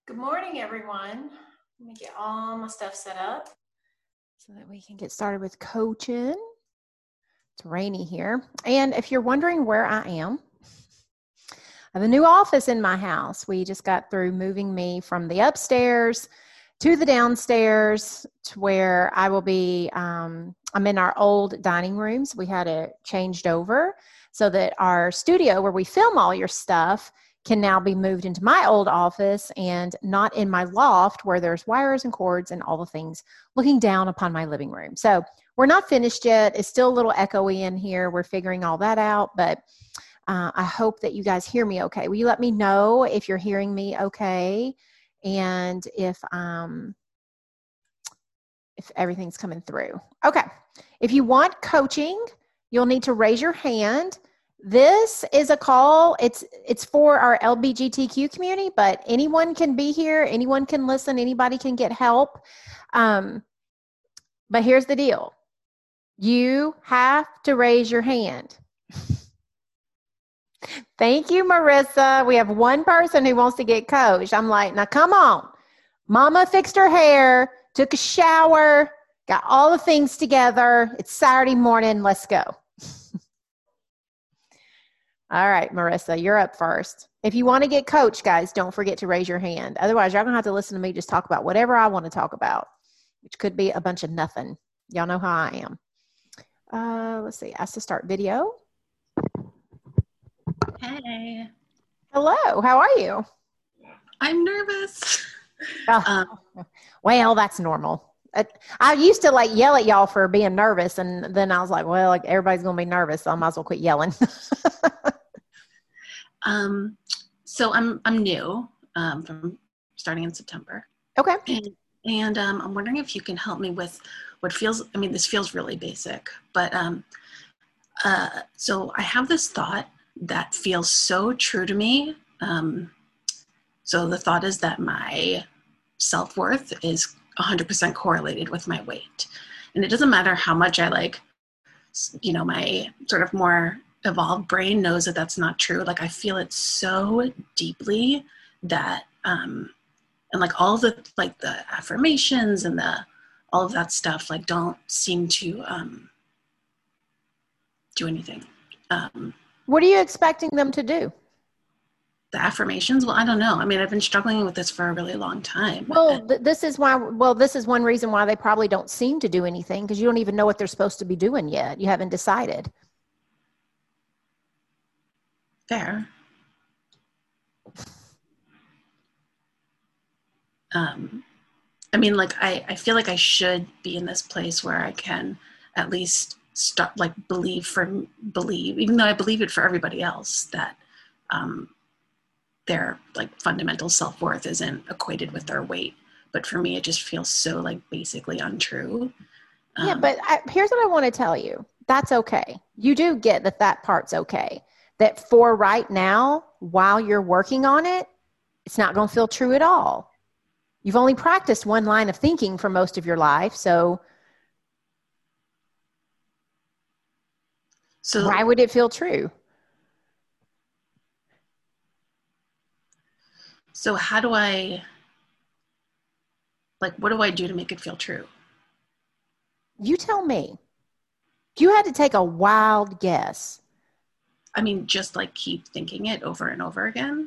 Good morning, everyone. Let me get all my stuff set up so that we can get started with coaching. It's rainy here. And if you're wondering where I am, I have a new office in my house. We just got through moving me from the upstairs to the downstairs to where I will be. I'm in our old dining rooms. We had it changed over so that our studio where we film all your stuff can now be moved into my old office and not in my loft where there's wires and cords and all the things looking down upon my living room. So we're not finished yet. It's still a little echoey in here. We're figuring all that out, but I hope that you guys hear me okay. Will you let me know if you're hearing me okay and if everything's coming through? Okay. If you want coaching, you'll need to raise your hand. This is a call. It's for our LGBTQ community, but anyone can be here. Anyone can listen. Anybody can get help. But here's the deal. You have to raise your hand. Thank you, Marissa. We have one person who wants to get coached. I'm like, now come on. Mama fixed her hair, took a shower, got all the things together. It's Saturday morning. Let's go. All right, Marissa, you're up first. If you want to get coached, guys, don't forget to raise your hand. Otherwise, y'all going to have to listen to me just talk about whatever I want to talk about, which could be a bunch of nothing. Y'all know how I am. Let's see. Ask to start video. Hey. Hello. How are you? I'm nervous. Well, that's normal. I used to yell at y'all for being nervous, and then I was like, well, everybody's going to be nervous, so I might as well quit yelling. So I'm new from starting in September. Okay. And I'm wondering if you can help me with what feels, this feels really basic, but so I have this thought that feels so true to me. So the thought is that my self-worth is 100% correlated with my weight. And it doesn't matter how much I my sort of more evolved brain knows that that's not true. I feel it so deeply that, and all the, the affirmations and all of that stuff, don't seem to do anything. What are you expecting them to do? The affirmations? Well, I don't know. I've been struggling with this for a really long time. Well, this is one reason why they probably don't seem to do anything, because you don't even know what they're supposed to be doing yet. You haven't decided. Fair. I feel like I should be in this place where I can at least start, believe, even though I believe it for everybody else, that their fundamental self-worth isn't equated with their weight. But for me, it just feels so basically untrue. Yeah, but here's what I want to tell you. That's okay. You do get that part's okay. That for right now, while you're working on it, it's not going to feel true at all. You've only practiced one line of thinking for most of your life, so why would it feel true? So how do I, what do I do to make it feel true? You tell me. If you had to take a wild guess. Just keep thinking it over and over again,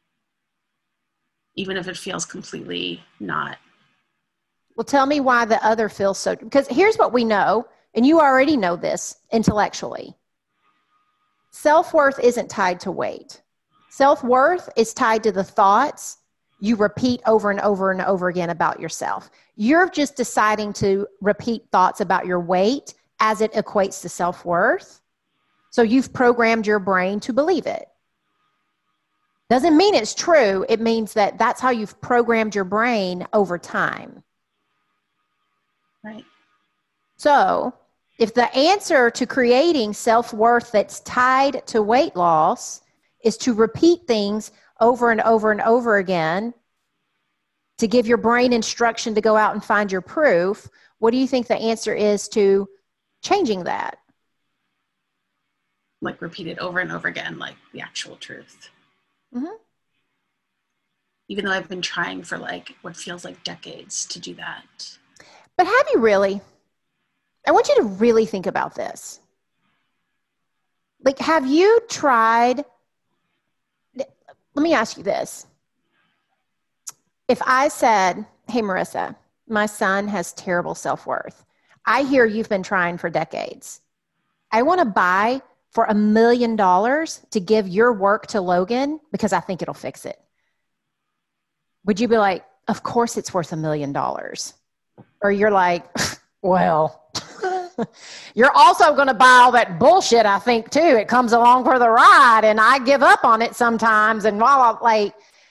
even if it feels completely not. Well, tell me why the other feels so, because here's what we know, and you already know this intellectually. Self-worth isn't tied to weight. Self-worth is tied to the thoughts you repeat over and over and over again about yourself. You're just deciding to repeat thoughts about your weight as it equates to self-worth. So you've programmed your brain to believe it. Doesn't mean it's true. It means that that's how you've programmed your brain over time. Right. So if the answer to creating self-worth that's tied to weight loss is to repeat things over and over and over again to give your brain instruction to go out and find your proof, what do you think the answer is to changing that? Repeat it over and over again, the actual truth. Mm-hmm. even though I've been trying for like what feels like decades to do that. But have you really? I want you to really think about this. Like, have you tried? Let me ask you this. If I said, hey, Marissa, my son has terrible self-worth. I hear you've been trying for decades. I want to buy for $1 million to give your work to Logan because I think it'll fix it. Would you be like, of course it's worth $1 million? Or you're like, well, you're also going to buy all that bullshit, I think, too. It comes along for the ride, and I give up on it sometimes. And while I'm like,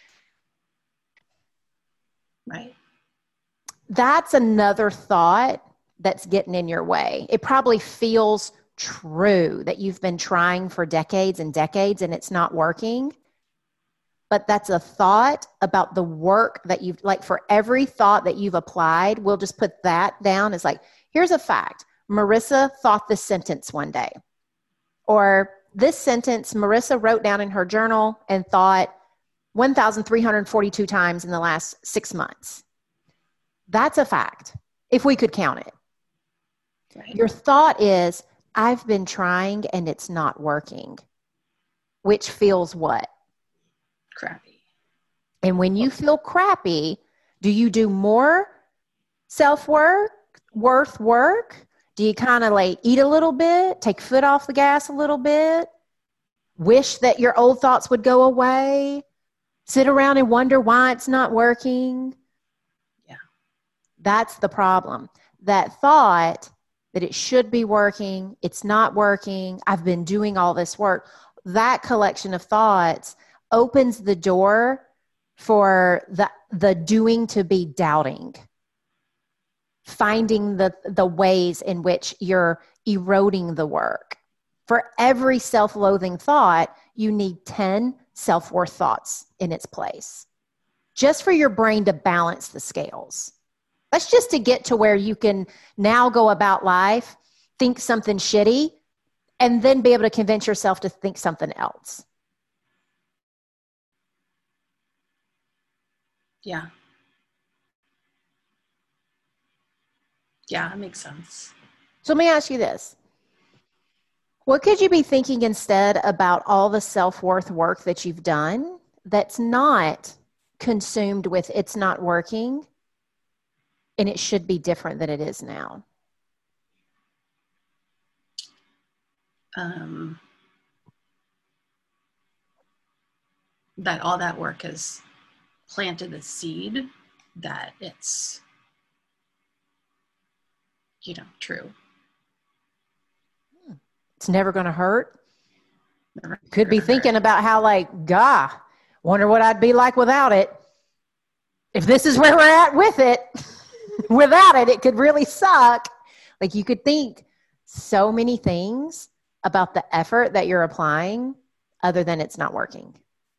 right. That's another thought that's getting in your way. It probably feels true that you've been trying for decades and decades and it's not working. But that's a thought about the work that you've, like for every thought that you've applied, we'll just put that down as like, here's a fact. Marissa thought this sentence one day. Or this sentence Marissa wrote down in her journal and thought 1,342 times in the last 6 months. That's a fact, if we could count it. Right. Your thought is, I've been trying and it's not working, which feels what? Crappy. And when you feel crappy, do you do more self-work, work? Do you kind of like eat a little bit, take foot off the gas a little bit, wish that your old thoughts would go away, sit around and wonder why it's not working? Yeah. That's the problem. That thought that it should be working, it's not working, I've been doing all this work, that collection of thoughts opens the door for the doing to be doubting, finding the ways in which you're eroding the work. For every self-loathing thought, you need 10 self-worth thoughts in its place, just for your brain to balance the scales. That's just to get to where you can now go about life, think something shitty, and then be able to convince yourself to think something else. Yeah. Yeah, that makes sense. So let me ask you this. What could you be thinking instead about all the self-worth work that you've done that's not consumed with it's not working and it should be different than it is now? That all that work has planted the seed that it's, true. It's never going to hurt. Could be thinking about how wonder what I'd be like without it. If this is where we're at with it, without it, it could really suck. Like you could think so many things about the effort that you're applying other than it's not working.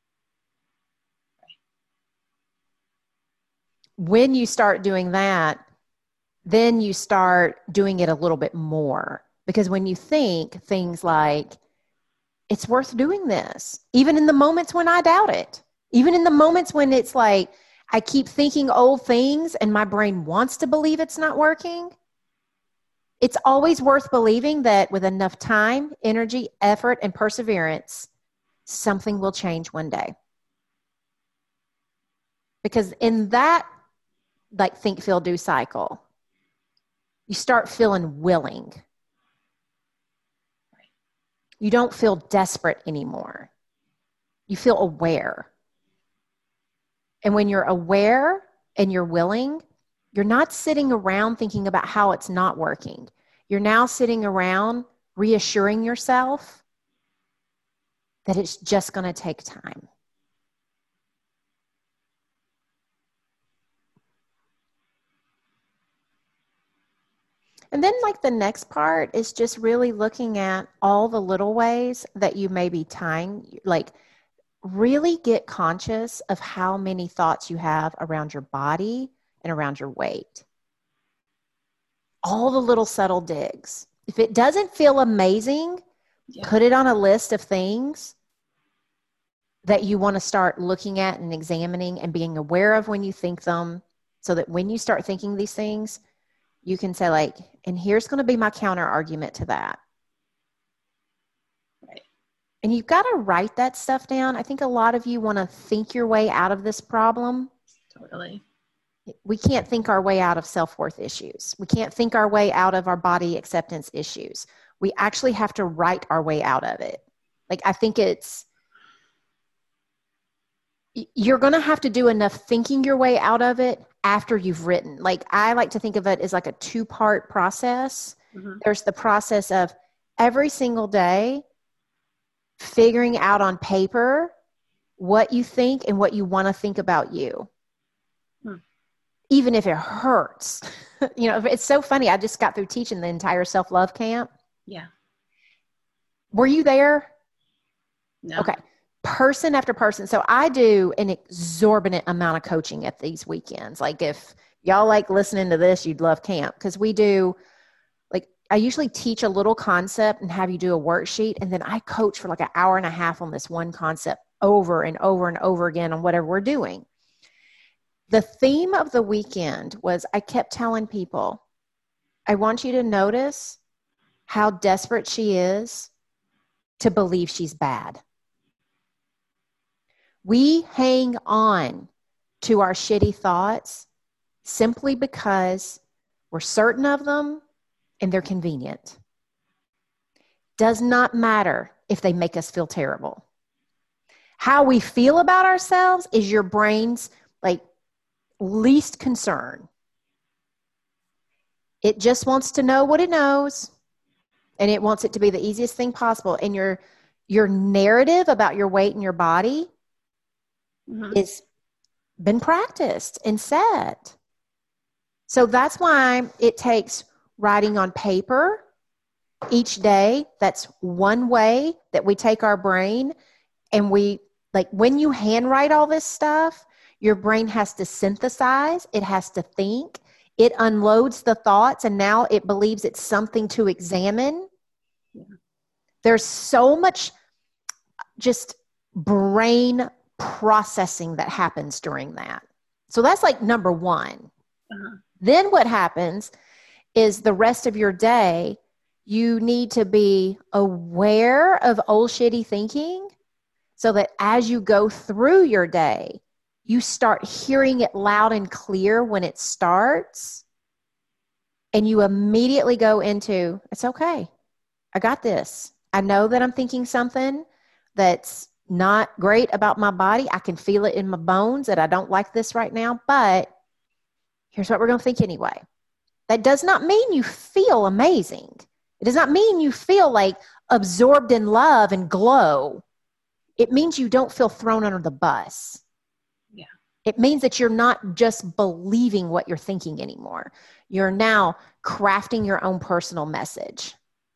When you start doing that, then you start doing it a little bit more. Because when you think things like, it's worth doing this, even in the moments when I doubt it, even in the moments when it's like, I keep thinking old things and my brain wants to believe it's not working, it's always worth believing that with enough time, energy, effort, and perseverance, something will change one day. Because in that think, feel, do cycle, you start feeling willing. You don't feel desperate anymore. You feel aware. And when you're aware and you're willing, you're not sitting around thinking about how it's not working. You're now sitting around reassuring yourself that it's just going to take time. And then the next part is just really looking at all the little ways that you may be tying, really get conscious of how many thoughts you have around your body and around your weight. All the little subtle digs. If it doesn't feel amazing, put it on a list of things that you want to start looking at and examining and being aware of when you think them, so that when you start thinking these things, you can say like, and here's going to be my counter argument to that. Right. And you've got to write that stuff down. I think a lot of you want to think your way out of this problem. Totally. We can't think our way out of self-worth issues. We can't think our way out of our body acceptance issues. We actually have to write our way out of it. Like, I think you're going to have to do enough thinking your way out of it after you've written. Like, I like to think of it as like a 2-part process. Mm-hmm. There's the process of every single day figuring out on paper what you think and what you want to think about you. Even if it hurts. You know, it's so funny. I just got through teaching the entire self-love camp. Yeah. Were you there? No. Okay. Person after person. So I do an exorbitant amount of coaching at these weekends. Like, if y'all like listening to this, you'd love camp, because we do, like, I usually teach a little concept and have you do a worksheet, and then I coach for like an hour and a half on this one concept over and over and over again on whatever we're doing. The theme of the weekend was, I kept telling people, I want you to notice how desperate she is to believe she's bad. We hang on to our shitty thoughts simply because we're certain of them and they're convenient. Does not matter if they make us feel terrible. How we feel about ourselves is your brain's like least concern. It just wants to know what it knows, and it wants it to be the easiest thing possible. And your narrative about your weight and your body is been practiced and set. So that's why it takes writing on paper each day. That's one way that we take our brain, and we, like, when you handwrite all this stuff, your brain has to synthesize, it has to think, it unloads the thoughts, and now it believes it's something to examine. Yeah. There's so much just brain processing that happens during that. So that's like number one. Then what happens is the rest of your day, you need to be aware of old shitty thinking, so that as you go through your day, you start hearing it loud and clear when it starts, and you immediately go into, it's okay. I got this. I know that I'm thinking something that's not great about my body. I can feel it in my bones that I don't like this right now, but here's what we're going to think anyway. That does not mean you feel amazing. It does not mean you feel like absorbed in love and glow. It means you don't feel thrown under the bus. Yeah. It means that you're not just believing what you're thinking anymore. You're now crafting your own personal message.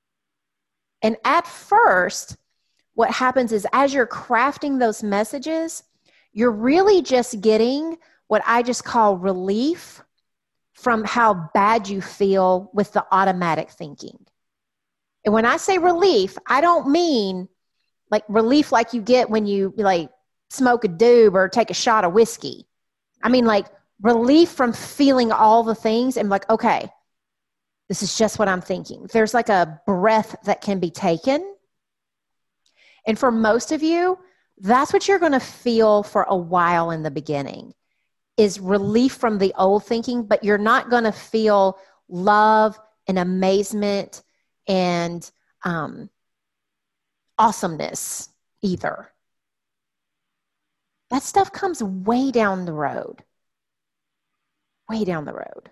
And at first, what happens is, as you're crafting those messages, you're really just getting what I just call relief from how bad you feel with the automatic thinking. And when I say relief, I don't mean like relief like you get when you like smoke a doob or take a shot of whiskey. I mean like relief from feeling all the things and like, okay, this is just what I'm thinking. There's like a breath that can be taken. And for most of you, that's what you're going to feel for a while in the beginning, is relief from the old thinking, but you're not going to feel love and amazement and awesomeness either. That stuff comes way down the road. Way down the road.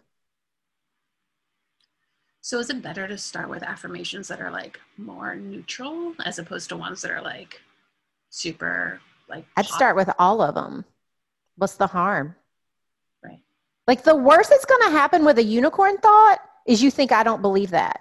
So is it better to start with affirmations that are like more neutral as opposed to ones that are like super like I'd start with all of them. What's the harm? Right. Like the worst that's going to happen with a unicorn thought is you think I don't believe that.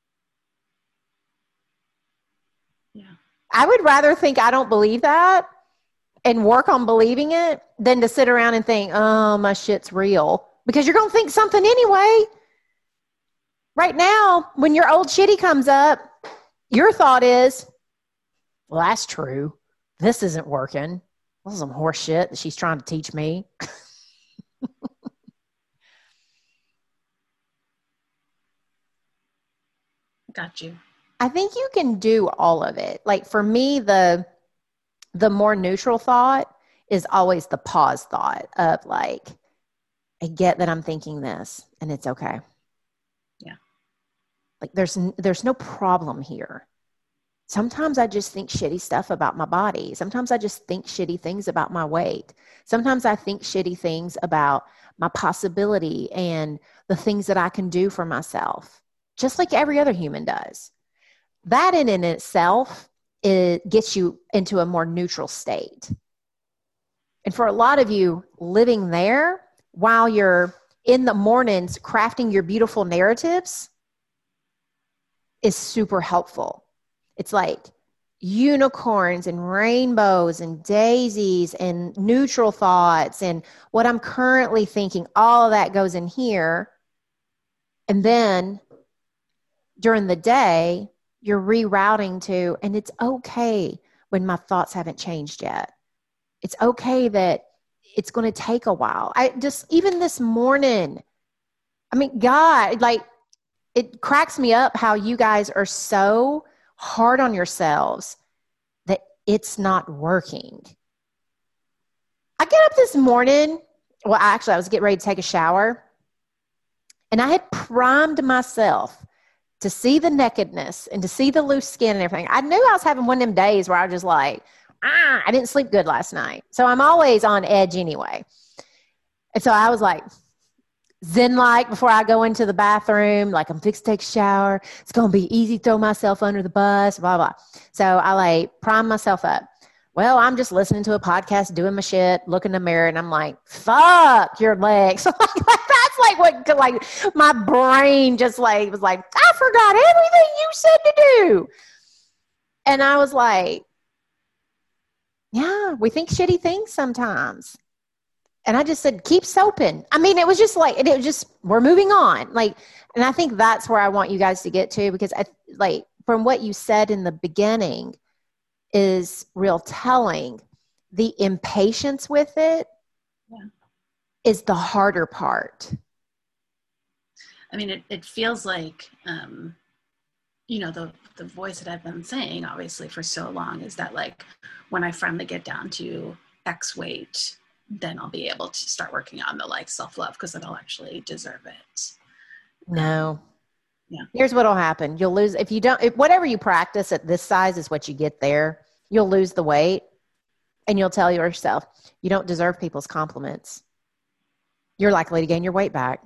Yeah. I would rather think I don't believe that and work on believing it than to sit around and think, oh, my shit's real. Because you're going to think something anyway. Right now, when your old shitty comes up, your thought is, well, that's true. this isn't working. This is some horse shit that she's trying to teach me. Got you. I think you can do all of it. Like for me, the more neutral thought is always the pause thought of like, I get that I'm thinking this and it's okay. Yeah. Like there's no problem here. Sometimes I just think shitty stuff about my body. Sometimes I just think shitty things about my weight. Sometimes I think shitty things about my possibility and the things that I can do for myself, just like every other human does. That in itself, it gets you into a more neutral state. And for a lot of you, living there while you're in the mornings crafting your beautiful narratives is super helpful. It's like unicorns and rainbows and daisies and neutral thoughts and what I'm currently thinking, all of that goes in here. And then during the day, you're rerouting to, and it's okay when my thoughts haven't changed yet. It's okay that it's going to take a while. I just, even this morning, I mean, God, like, it cracks me up how you guys are so hard on yourselves that it's not working. I get up this morning. Well, actually, I was getting ready to take a shower, and I had primed myself to see the nakedness and to see the loose skin and everything. I knew I was having one of them days where I was just like, I didn't sleep good last night. So I'm always on edge anyway. And so I was like, zen-like before I go into the bathroom, like I'm fixed to take a shower. It's going to be easy to throw myself under the bus, blah, blah. So I like prime myself up. Well, I'm just listening to a podcast, doing my shit, looking in the mirror, and I'm like, fuck your legs. So that's like what, like my brain just like was like, I forgot everything you said to do. And I was like, yeah, we think shitty things sometimes. And I just said, keep soaping. I mean, it was just like, it was just, we're moving on. Like, and I think that's where I want you guys to get to, because I like from what you said in the beginning is real telling. The impatience with it is the harder part. I mean, it feels like, you know, the voice that I've been saying, obviously, for so long is that, like, when I finally get down to X weight, then I'll be able to start working on the, like, self-love, because then I'll actually deserve it. No. Yeah. Here's what'll happen. You'll lose, if you don't, whatever you practice at this size is what you get there. You'll lose the weight and you'll tell yourself, you don't deserve people's compliments. You're likely to gain your weight back.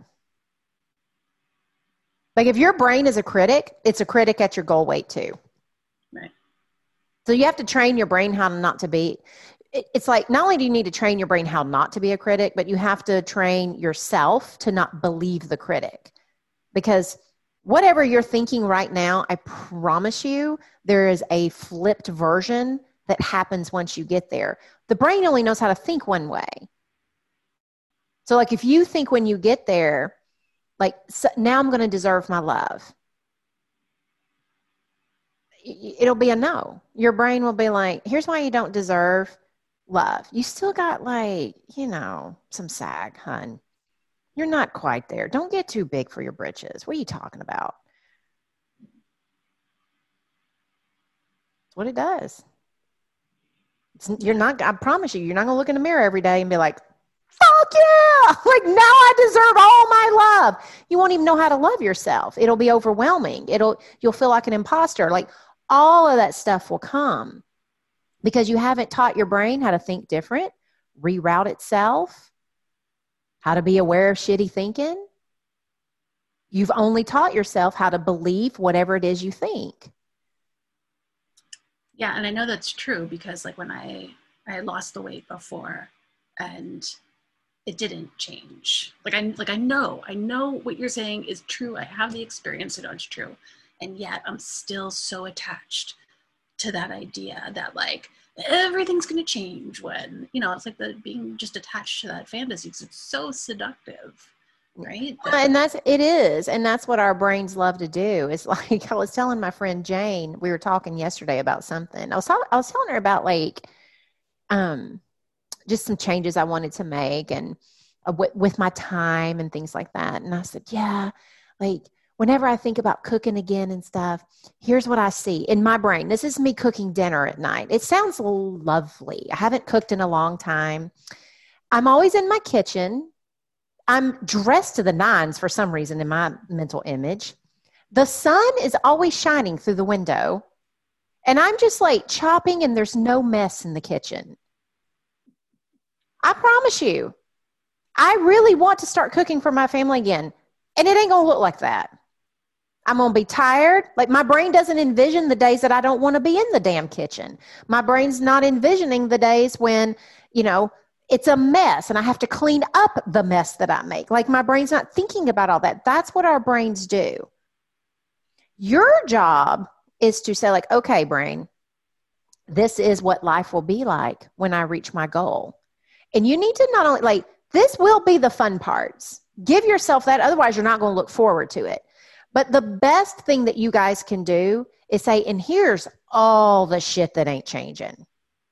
Like if your brain is a critic, it's a critic at your goal weight too. Right. So you have to train your brain how not to be. It's like, not only do you need to train your brain how not to be a critic, but you have to train yourself to not believe the critic. Because whatever you're thinking right now, I promise you, there is a flipped version that happens once you get there. The brain only knows how to think one way. So like if you think when you get there, like, so now I'm going to deserve my love, it'll be a no. Your brain will be like, here's why you don't deserve love. You still got like, you know, some sag, hun. You're not quite there. Don't get too big for your britches. What are you talking about? That's what it does. You're not, I promise you, you're not going to look in the mirror every day and be like, fuck yeah, like now I deserve all my love. You won't even know how to love yourself. It'll be overwhelming. You'll feel like an imposter. Like all of that stuff will come because you haven't taught your brain how to think different, reroute itself, how to be aware of shitty thinking. You've only taught yourself how to believe whatever it is you think. Yeah, and I know that's true because like when I lost the weight before and it didn't change. I know what you're saying is true. I have the experience to know it's true. And yet I'm still so attached to that idea that like everything's going to change when, you know, it's like the being just attached to that fantasy because it's so seductive, right? And it is. And that's what our brains love to do. It's like, I was telling my friend Jane, we were talking yesterday about something. I was telling her about like just some changes I wanted to make, and with my time and things like that. And I said, yeah, like whenever I think about cooking again and stuff, here's what I see in my brain. This is me cooking dinner at night. It sounds lovely. I haven't cooked in a long time. I'm always in my kitchen. I'm dressed to the nines for some reason in my mental image. The sun is always shining through the window, and I'm just like chopping, and there's no mess in the kitchen. I promise you, I really want to start cooking for my family again, and it ain't going to look like that. I'm going to be tired. Like, my brain doesn't envision the days that I don't want to be in the damn kitchen. My brain's not envisioning the days when, it's a mess and I have to clean up the mess that I make. Like, my brain's not thinking about all that. That's what our brains do. Your job is to say, like, okay, brain, this is what life will be like when I reach my goal. And you need to not only, like, this will be the fun parts. Give yourself that. Otherwise, you're not going to look forward to it. But the best thing that you guys can do is say, and here's all the shit that ain't changing.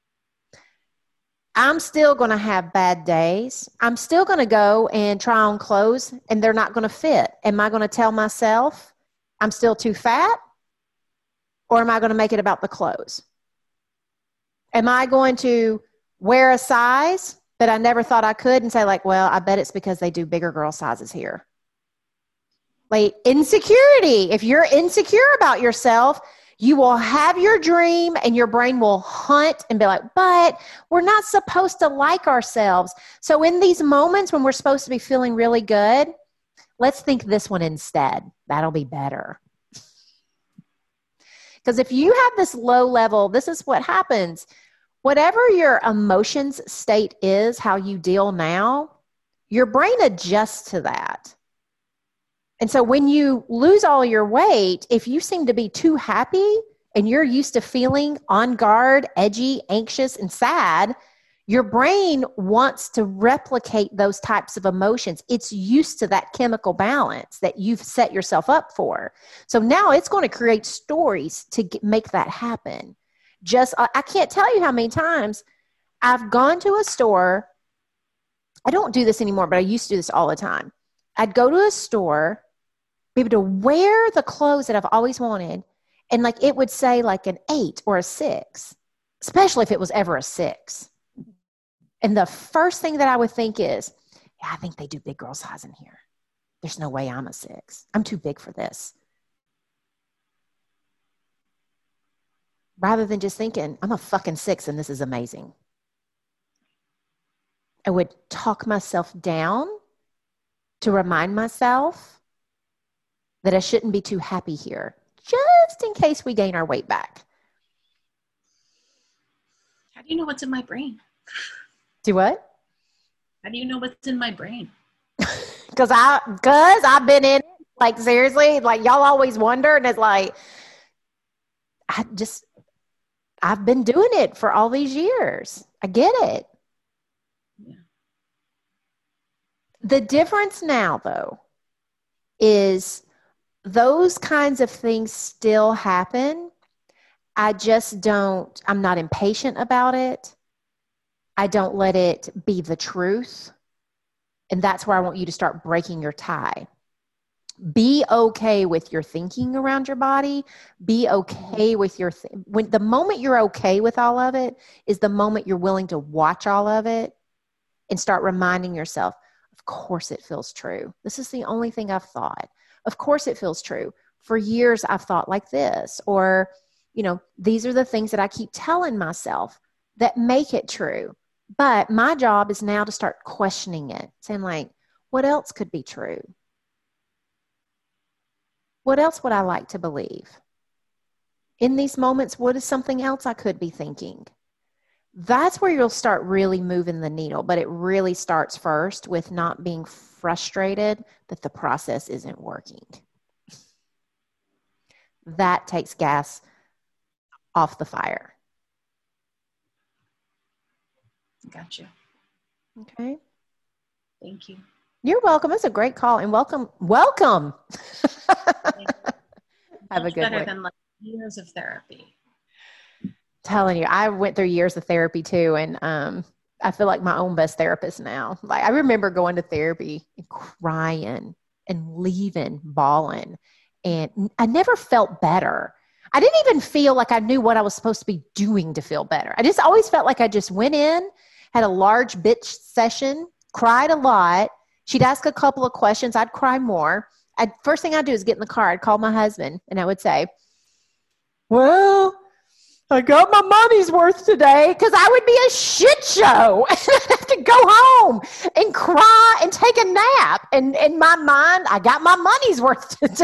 I'm still going to have bad days. I'm still going to go and try on clothes and they're not going to fit. Am I going to tell myself I'm still too fat? Or am I going to make it about the clothes? Am I going to wear a size that I never thought I could and say, like, well, I bet it's because they do bigger girl sizes here? Like, insecurity. If you're insecure about yourself, you will have your dream and your brain will hunt and be like, but we're not supposed to like ourselves. So in these moments when we're supposed to be feeling really good, let's think this one instead. That'll be better. Because if you have this low level, this is what happens. Whatever your emotions state is, how you deal now, your brain adjusts to that. And so when you lose all your weight, if you seem to be too happy and you're used to feeling on guard, edgy, anxious, and sad, your brain wants to replicate those types of emotions. It's used to that chemical balance that you've set yourself up for. So now it's going to create stories to make that happen. I can't tell you how many times I've gone to a store. I don't do this anymore, but I used to do this all the time. I'd go to a store, be able to wear the clothes that I've always wanted, and like it would say like an 8 or a 6, especially if it was ever a 6. And the first thing that I would think is, yeah, I think they do big girl size in here. There's no way I'm a 6. I'm too big for this. Rather than just thinking, I'm a fucking 6 and this is amazing. I would talk myself down to remind myself that I shouldn't be too happy here, just in case we gain our weight back. How do you know what's in my brain? Do what? How do you know what's in my brain? Because I've been in it, like, seriously, like, y'all always wonder, and it's like, I've been doing it for all these years. I get it. Yeah. The difference now, though, is those kinds of things still happen. I'm not impatient about it. I don't let it be the truth. And that's where I want you to start breaking your tie. Be okay with your thinking around your body. Be okay with when the moment you're okay with all of it is the moment you're willing to watch all of it and start reminding yourself, of course it feels true. This is the only thing I've thought. Of course it feels true. For years I've thought like this, or, these are the things that I keep telling myself that make it true. But my job is now to start questioning it, saying like, what else could be true? What else would I like to believe? In these moments, what is something else I could be thinking? That's where you'll start really moving the needle, but it really starts first with not being frustrated that the process isn't working. That takes gas off the fire. Gotcha. Okay. Thank you. You're welcome. It's a great call, and welcome. Have a good better one. than like years of therapy. Telling you, I went through years of therapy too, and I feel like my own best therapist now. Like, I remember going to therapy and crying and leaving, bawling, and I never felt better. I didn't even feel like I knew what I was supposed to be doing to feel better. I just always felt like I just went in, had a large bitch session, cried a lot. She'd ask a couple of questions. I'd cry more. First thing I'd do is get in the car. I'd call my husband, and I would say, well, I got my money's worth today, because I would be a shit show. I'd have to go home and cry and take a nap. And in my mind, I got my money's worth today.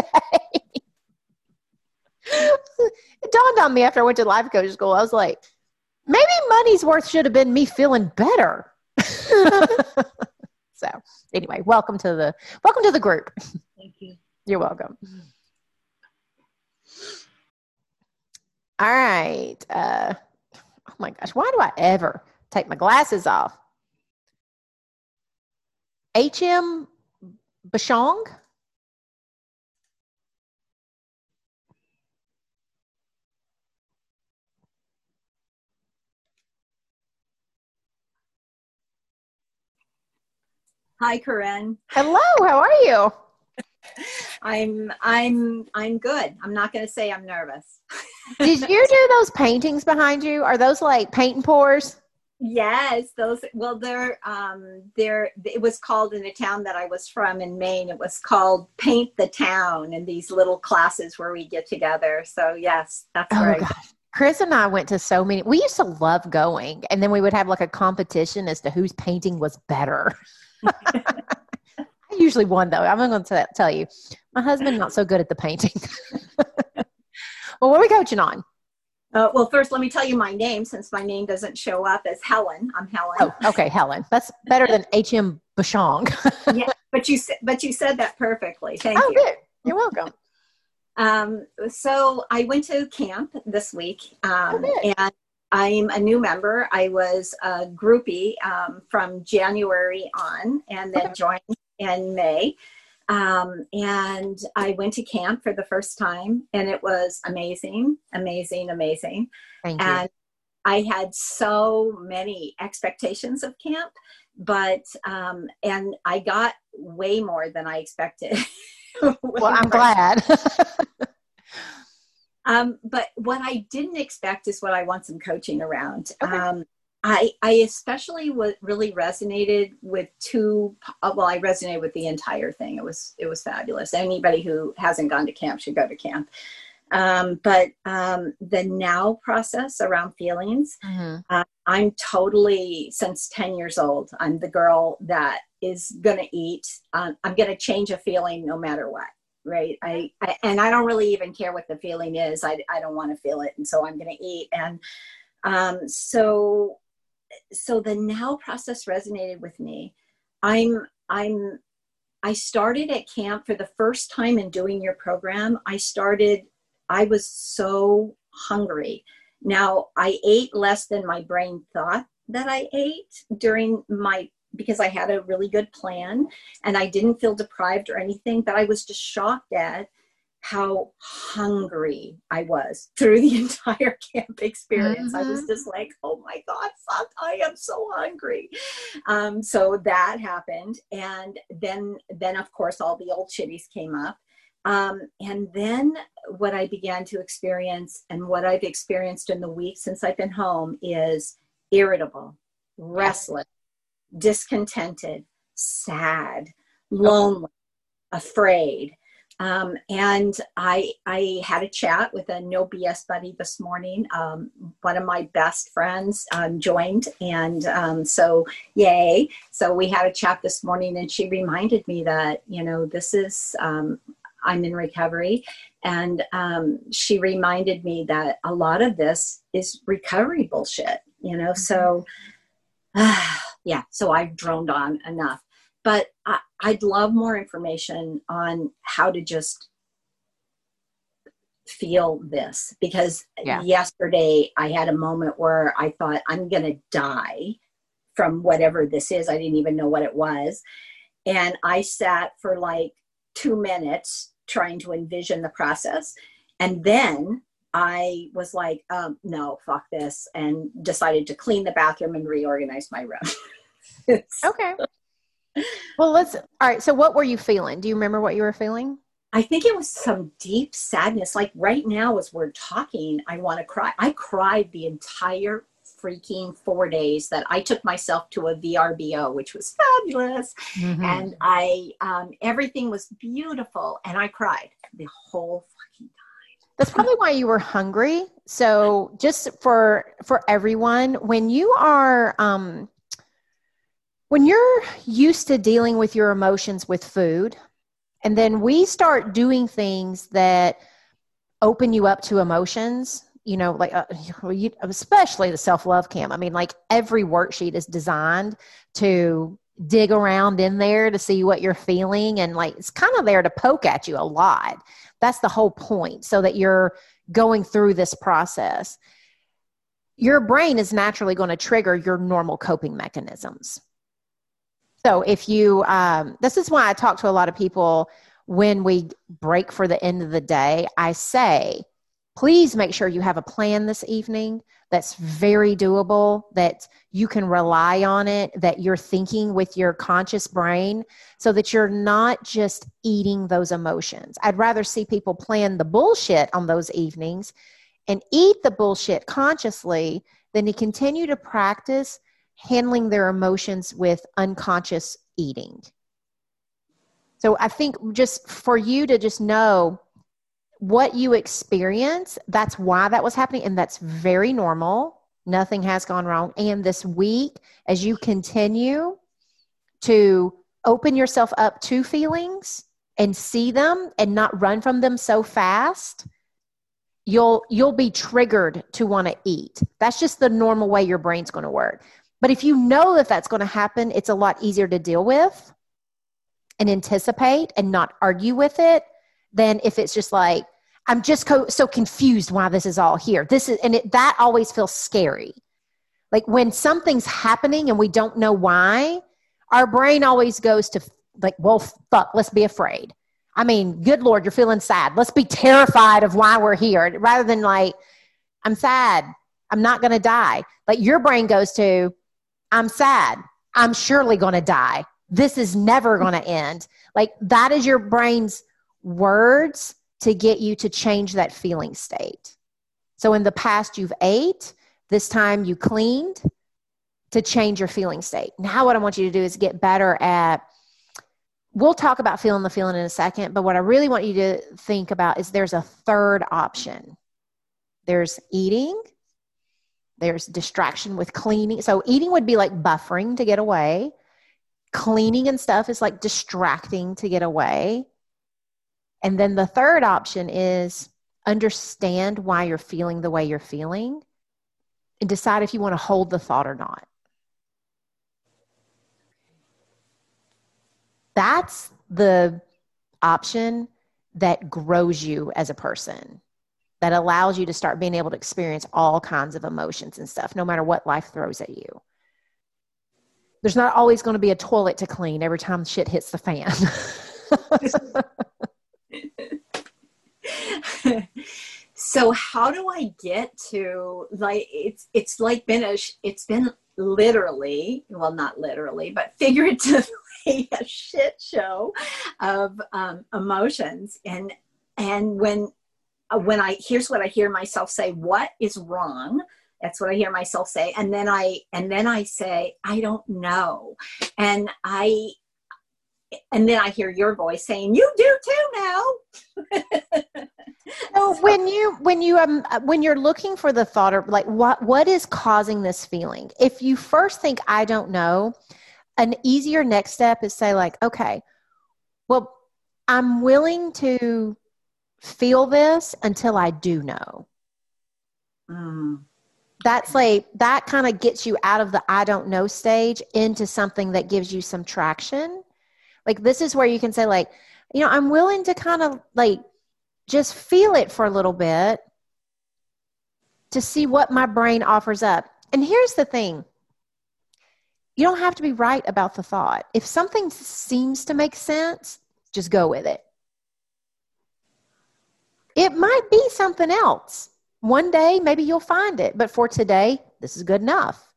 It dawned on me after I went to life coach school. I was like, maybe money's worth should have been me feeling better. So anyway, welcome to the group. Thank you. You're welcome. All right. Oh my gosh, why do I ever take my glasses off? H.M. Bashong? Hi, Corinne. Hello, how are you? I'm good. I'm not going to say I'm nervous. Did you do those paintings behind you? Are those like paint and pours? Yes, those. Well, it was called, in a town that I was from in Maine, it was called Paint the Town, and these little classes where we get together. So yes, that's right. Oh gosh. Chris and I went to so many. We used to love going, and then we would have like a competition as to whose painting was better. I usually won, though. I'm going to tell you, my husband not so good at the painting. Well, what are we coaching on? Well, first, let me tell you my name, since my name doesn't show up as Helen. I'm Helen. Oh, okay, Helen. That's better than H.M. Bashong. Yeah, but you said that perfectly. Thank you. Good. You're welcome. So I went to camp this week, and I'm a new member. I was a groupie from January on, and then joined in May. And I went to camp for the first time, and it was amazing, amazing, amazing. Thank you. And I had so many expectations of camp, but, and I got way more than I expected. Well, I'm glad. But what I didn't expect is what I want some coaching around. Okay. I especially really resonated with I resonated with the entire thing. It was fabulous. Anybody who hasn't gone to camp should go to camp. But the now process around feelings, I'm totally, since 10 years old, I'm the girl that is going to eat. I'm going to change a feeling no matter what. Right. And I don't really even care what the feeling is. I don't want to feel it. And so I'm going to eat. And so the now process resonated with me. I started at camp for the first time in doing your program. I was so hungry. Now, I ate less than my brain thought that I ate because I had a really good plan and I didn't feel deprived or anything, but I was just shocked at how hungry I was through the entire camp experience. I was just like, oh my God, fuck, I am so hungry. So that happened. And then of course, all the old chitties came up. And then what I began to experience, and what I've experienced in the week since I've been home, is irritable, restless, discontented, sad, lonely, afraid. And I had a chat with a no BS buddy this morning. One of my best friends joined, and so yay. So we had a chat this morning, and she reminded me that, this is, I'm in recovery. And she reminded me that a lot of this is recovery bullshit, so yeah, so I've droned on enough. But I'd love more information on how to just feel this, because yesterday I had a moment where I thought, I'm going to die from whatever this is. I didn't even know what it was. And I sat for like 2 minutes trying to envision the process. And then I was like, no, fuck this, and decided to clean the bathroom and reorganize my room. Okay. Well, all right. So what were you feeling? Do you remember what you were feeling? I think it was some deep sadness. Like right now, as we're talking, I want to cry. I cried the entire freaking 4 days that I took myself to a VRBO, which was fabulous. Mm-hmm. And everything was beautiful. And I cried the whole fucking time. That's probably why you were hungry. So just for everyone, when you are, when you're used to dealing with your emotions with food, and then we start doing things that open you up to emotions, you know, like especially the self-love camp. I mean, like every worksheet is designed to dig around in there to see what you're feeling. And like, it's kind of there to poke at you a lot. That's the whole point, so that you're going through this process. Your brain is naturally going to trigger your normal coping mechanisms. So if you, this is why I talk to a lot of people when we break for the end of the day. I say, please make sure you have a plan this evening that's very doable, that you can rely on it, that you're thinking with your conscious brain, so that you're not just eating those emotions. I'd rather see people plan the bullshit on those evenings and eat the bullshit consciously than to continue to practice handling their emotions with unconscious eating. So I think just for you to just know what you experience, that's why that was happening. And that's very normal. Nothing has gone wrong. And this week, as you continue to open yourself up to feelings and see them and not run from them so fast, you'll be triggered to want to eat. That's just the normal way your brain's going to work. But if you know that that's going to happen, it's a lot easier to deal with and anticipate and not argue with it than if it's just like, I'm just so confused why this is all here. That always feels scary. Like when something's happening and we don't know why, our brain always goes to like, well, fuck, let's be afraid. I mean, good Lord, you're feeling sad. Let's be terrified of why we're here, rather than like, I'm sad, I'm not going to die. Like your brain goes to, I'm sad, I'm surely going to die. This is never going to end. Like that is your brain's words to get you to change that feeling state. So in the past you've ate, this time you cleaned to change your feeling state. Now what I want you to do is get better at, we'll talk about feeling the feeling in a second, but what I really want you to think about is there's a third option. There's eating. There's distraction with cleaning. So eating would be like buffering to get away. Cleaning and stuff is like distracting to get away. And then the third option is understand why you're feeling the way you're feeling and decide if you want to hold the thought or not. That's the option that grows you as a person, that allows you to start being able to experience all kinds of emotions and stuff, no matter what life throws at you. There's not always going to be a toilet to clean every time shit hits the fan. So how do I get to, like, it's been literally, well, not literally, but figuratively a shit show of emotions. And when here's what I hear myself say, what is wrong? That's what I hear myself say. And then I say, I don't know. And then I hear your voice saying, you do too now. So when you're looking for the thought, or like what is causing this feeling? If you first think, I don't know, an easier next step is say like, okay, well, I'm willing to feel this until I do know. That's like, that kind of gets you out of the I don't know stage into something that gives you some traction. Like this is where you can say like, you know, I'm willing to kind of like just feel it for a little bit to see what my brain offers up. And here's the thing. You don't have to be right about the thought. If something seems to make sense, just go with it. It might be something else. One day, maybe you'll find it. But for today, this is good enough.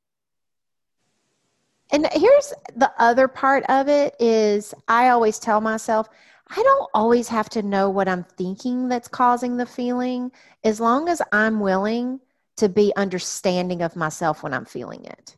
And here's the other part of it is I always tell myself, I don't always have to know what I'm thinking that's causing the feeling, as long as I'm willing to be understanding of myself when I'm feeling it.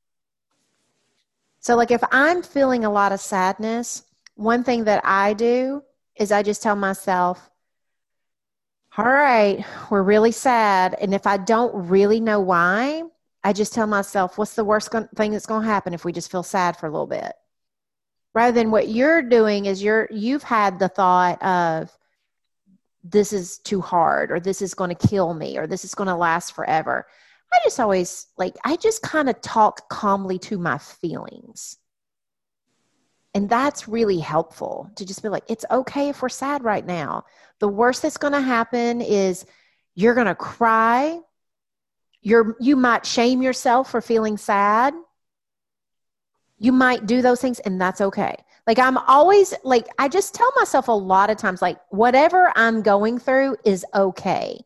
So like if I'm feeling a lot of sadness, one thing that I do is I just tell myself, all right, we're really sad. And if I don't really know why, I just tell myself, what's the worst thing that's going to happen if we just feel sad for a little bit? Rather than what you're doing is you've had the thought of this is too hard, or this is going to kill me, or this is going to last forever. I just always I just kind of talk calmly to my feelings. And that's really helpful to just be like, it's okay if we're sad right now. The worst that's going to happen is you're going to cry. You might shame yourself for feeling sad. You might do those things, and that's okay. I'm always I just tell myself a lot of times, whatever I'm going through is okay.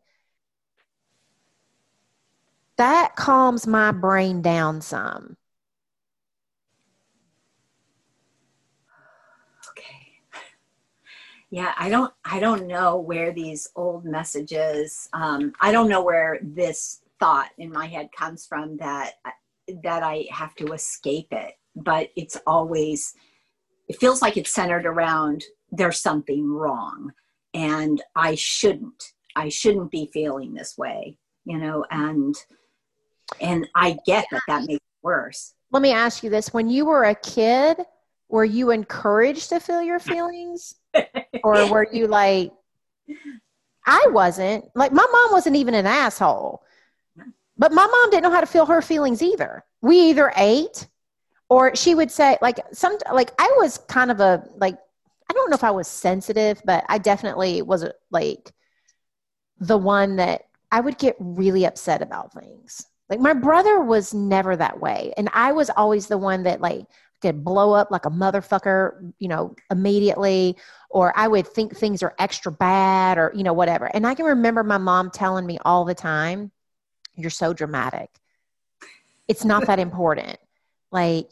That calms my brain down some. Yeah, I don't know where these old messages, I don't know where this thought in my head comes from that I have to escape it, but it feels like it's centered around there's something wrong and I shouldn't be feeling this way, and I get that makes it worse. Let me ask you this. When you were a kid, were you encouraged to feel your feelings? Or were you I wasn't. My mom wasn't even an asshole. But my mom didn't know how to feel her feelings either. We either ate, or she would say, I was kind of I don't know if I was sensitive, but I definitely was the one that I would get really upset about things. My brother was never that way. And I was always the one that could blow up like a motherfucker, immediately, or I would think things are extra bad or, whatever. And I can remember my mom telling me all the time, you're so dramatic. It's not that important. I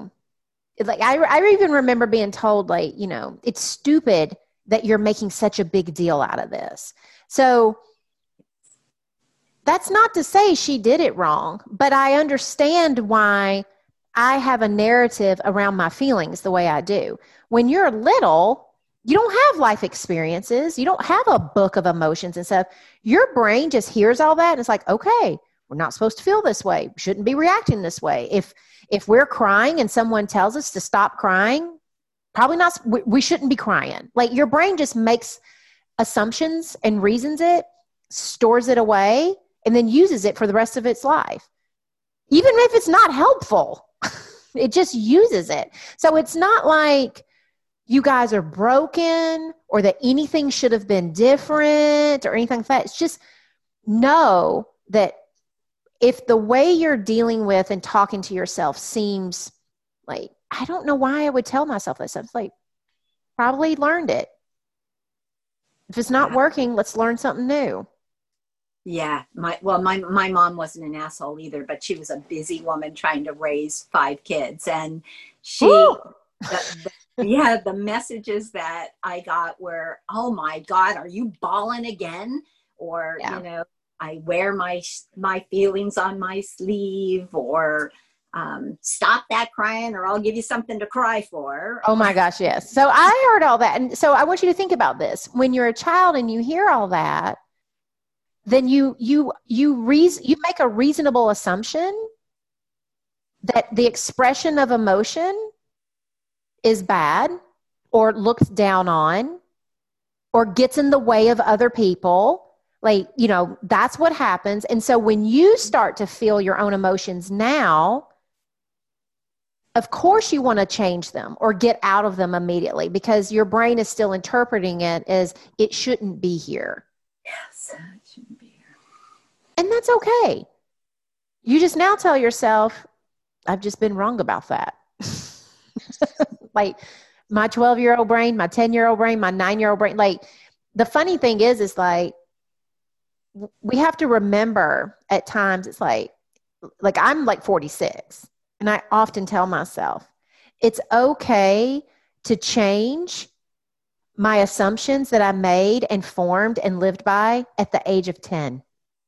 even remember being told, it's stupid that you're making such a big deal out of this. So that's not to say she did it wrong, but I understand why I have a narrative around my feelings the way I do. When you're little, you don't have life experiences. You don't have a book of emotions and stuff. Your brain just hears all that and it's okay, we're not supposed to feel this way. We shouldn't be reacting this way. If we're crying and someone tells us to stop crying, probably not, we shouldn't be crying. Your brain just makes assumptions and reasons it, stores it away, and then uses it for the rest of its life. Even if it's not helpful. It just uses it. So it's not like you guys are broken or that anything should have been different or anything like that. It's just know that if the way you're dealing with and talking to yourself seems I don't know why I would tell myself this. I'm probably learned it. If it's not working, let's learn something new. Yeah, my mom wasn't an asshole either, but she was a busy woman trying to raise 5 kids, and the messages that I got were, "Oh my God, are you bawling again?" Or I wear my feelings on my sleeve, or stop that crying, or I'll give you something to cry for. Oh my gosh, yes. So I heard all that, and so I want you to think about this: when you're a child and you hear all that, then you make a reasonable assumption that the expression of emotion is bad or looked down on or gets in the way of other people. That's what happens. And so when you start to feel your own emotions now, of course you want to change them or get out of them immediately because your brain is still interpreting it as it shouldn't be here. Yes. Shouldn't be here. And that's okay. You just now tell yourself, I've just been wrong about that. My 12-year-old brain, my 10-year-old brain, my 9-year-old brain. The funny thing is we have to remember at times it's like I'm like 46, and I often tell myself it's okay to change my assumptions that I made and formed and lived by at the age of 10.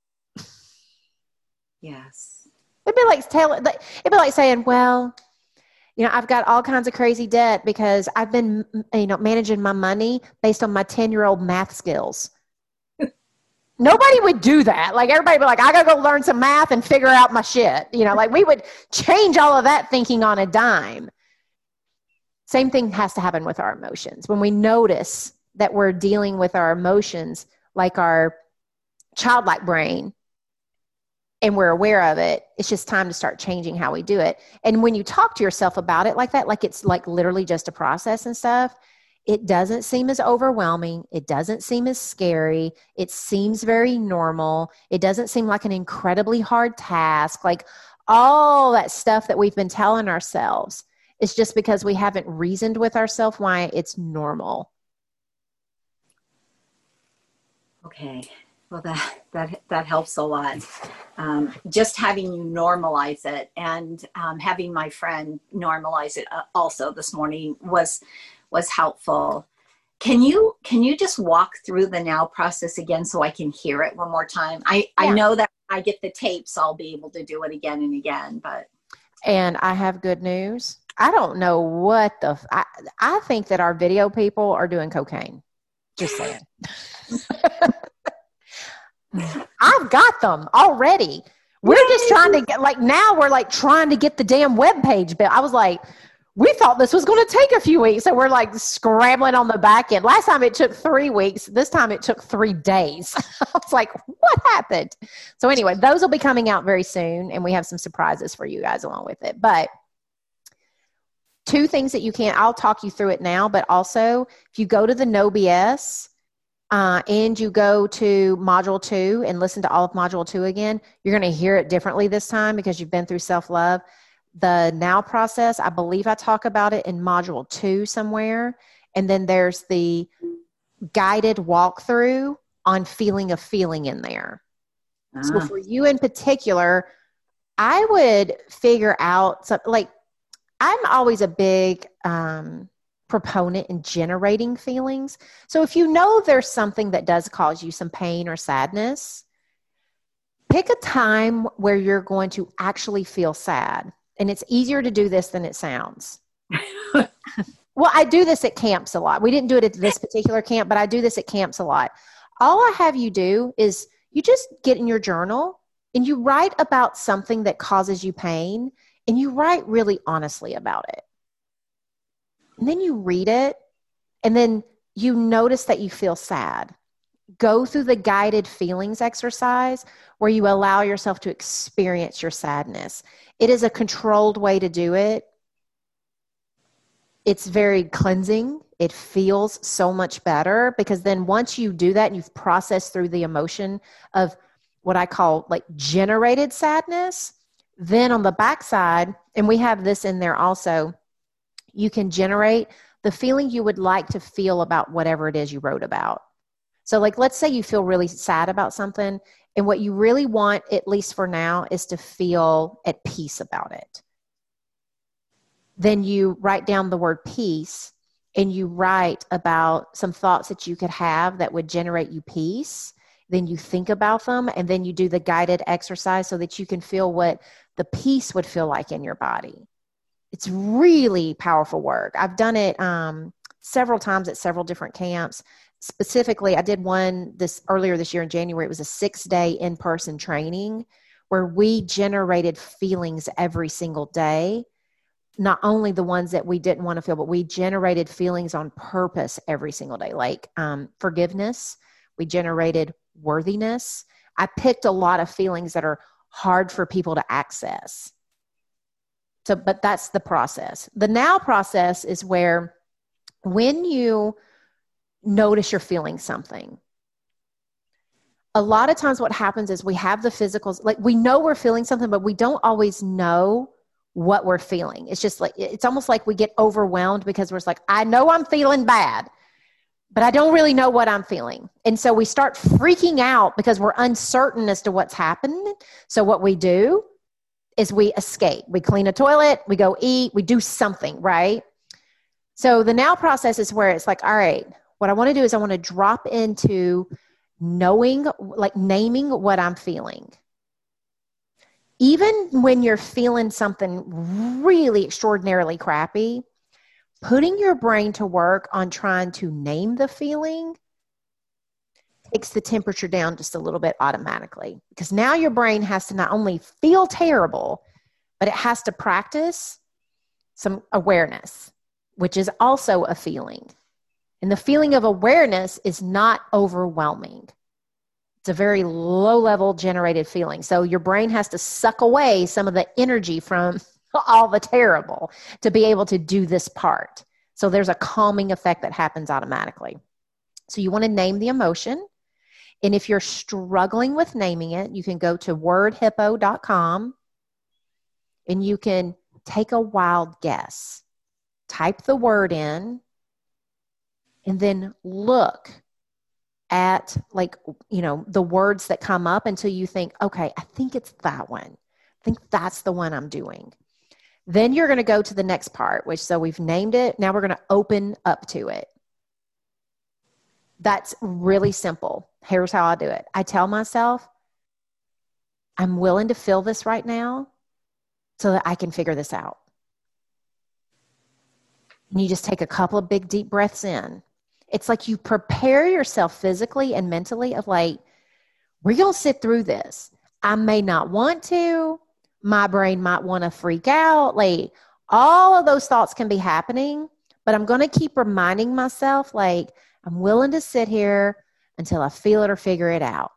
Yes. It'd be like saying, well, I've got all kinds of crazy debt because I've been, managing my money based on my 10-year-old math skills. Nobody would do that. Like, everybody would be like, I got to go learn some math and figure out my shit. Like, we would change all of that thinking on a dime. Same thing has to happen with our emotions. When we notice that we're dealing with our emotions like our childlike brain, and we're aware of it, it's just time to start changing how we do it. And when you talk to yourself about it like that, like it's like literally just a process and stuff, it doesn't seem as overwhelming. It doesn't seem as scary. It seems very normal. It doesn't seem like an incredibly hard task. Like all that stuff that we've been telling ourselves, it's just because we haven't reasoned with ourselves why it's normal. Okay. Well, that helps a lot. Just having you normalize it, and having my friend normalize it also this morning was helpful. Can you just walk through the now process again so I can hear it one more time? I know that when I get the tapes, I'll be able to do it again and again. And I have good news. I don't know what I think that our video people are doing cocaine. Just saying. I've got them already. We're just trying to get, now we're trying to get the damn web page built. I was like, we thought this was going to take a few weeks. So we're scrambling on the back end. Last time it took 3 weeks. This time it took 3 days. I was like, what happened? So anyway, those will be coming out very soon. And we have some surprises for you guys along with it. But 2 things that I'll talk you through it now, but also if you go to the No BS, and you go to module 2 and listen to all of module 2 again, you're going to hear it differently this time because you've been through self-love. The now process, I believe I talk about it in module 2 somewhere. And then there's the guided walkthrough on feeling a feeling in there. So for you in particular, I would figure out I'm always a big, proponent in generating feelings. So if you know there's something that does cause you some pain or sadness, pick a time where you're going to actually feel sad. And it's easier to do this than it sounds. Well, I do this at camps a lot. We didn't do it at this particular camp, but I do this at camps a lot. All I have you do is you just get in your journal and you write about something that causes you pain, and you write really honestly about it. And then you read it, and then you notice that you feel sad. Go through the guided feelings exercise where you allow yourself to experience your sadness. It is a controlled way to do it. It's very cleansing. It feels so much better because then once you do that and you've processed through the emotion of what I call generated sadness, then on the backside, and we have this in there also, you can generate the feeling you would like to feel about whatever it is you wrote about. So let's say you feel really sad about something, and what you really want, at least for now, is to feel at peace about it. Then you write down the word peace, and you write about some thoughts that you could have that would generate you peace. Then you think about them, and then you do the guided exercise so that you can feel what the peace would feel like in your body. It's really powerful work. I've done it several times at several different camps. Specifically, I did one earlier this year in January. It was a 6-day in-person training where we generated feelings every single day. Not only the ones that we didn't want to feel, but we generated feelings on purpose every single day, like forgiveness. We generated worthiness. I picked a lot of feelings that are hard for people to access. So, but that's the process. The now process is where when you notice you're feeling something, a lot of times what happens is we have the physicals, we know we're feeling something, but we don't always know what we're feeling. It's just it's almost like we get overwhelmed because we're just I know I'm feeling bad, but I don't really know what I'm feeling. And so we start freaking out because we're uncertain as to what's happened. So what we do is we escape. We clean a toilet, we go eat, we do something, right? So the now process is where it's like, all right, what I want to do is I want to drop into knowing, like naming what I'm feeling. Even when you're feeling something really extraordinarily crappy, putting your brain to work on trying to name the feeling takes the temperature down just a little bit automatically. Because now your brain has to not only feel terrible, but it has to practice some awareness, which is also a feeling. And the feeling of awareness is not overwhelming. It's a very low-level generated feeling. So your brain has to suck away some of the energy from all the terrible to be able to do this part. So there's a calming effect that happens automatically. So you want to name the emotion. And if you're struggling with naming it, you can go to wordhippo.com and you can take a wild guess. Type the word in and then look at the words that come up until you think, okay, I think it's that one. I think that's the one I'm doing. Then you're going to go to the next part, so we've named it. Now we're going to open up to it. That's really simple. Here's how I do it. I tell myself, I'm willing to feel this right now so that I can figure this out. And you just take a couple of big, deep breaths in. It's like you prepare yourself physically and mentally of like, we're going to sit through this. I may not want to. My brain might want to freak out. Like all of those thoughts can be happening, but I'm going to keep reminding myself, like, I'm willing to sit here until I feel it or figure it out.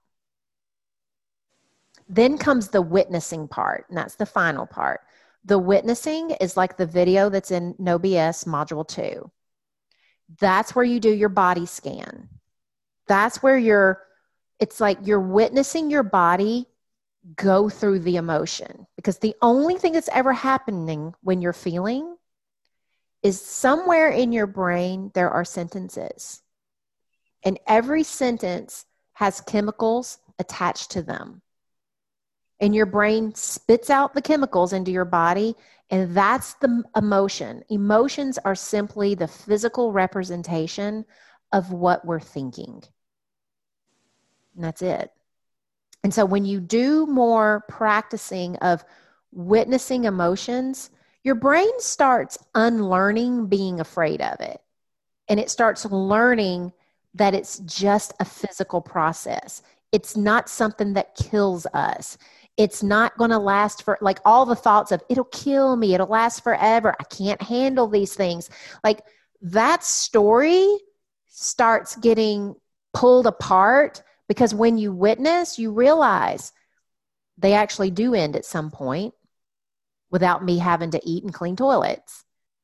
Then comes the witnessing part, and that's the final part. The witnessing is like the video that's in No BS Module 2. That's where you do your body scan. That's where it's like you're witnessing your body go through the emotion. Because the only thing that's ever happening when you're feeling is somewhere in your brain there are sentences. And every sentence has chemicals attached to them. And your brain spits out the chemicals into your body, and that's the emotion. Emotions are simply the physical representation of what we're thinking. And that's it. And so when you do more practicing of witnessing emotions, your brain starts unlearning being afraid of it. And it starts learning that it's just a physical process. It's not something that kills us. It's not going to last for, like, all the thoughts of it'll kill me, it'll last forever, I can't handle these things. Like, that story starts getting pulled apart because when you witness, you realize they actually do end at some point without me having to eat and clean toilets.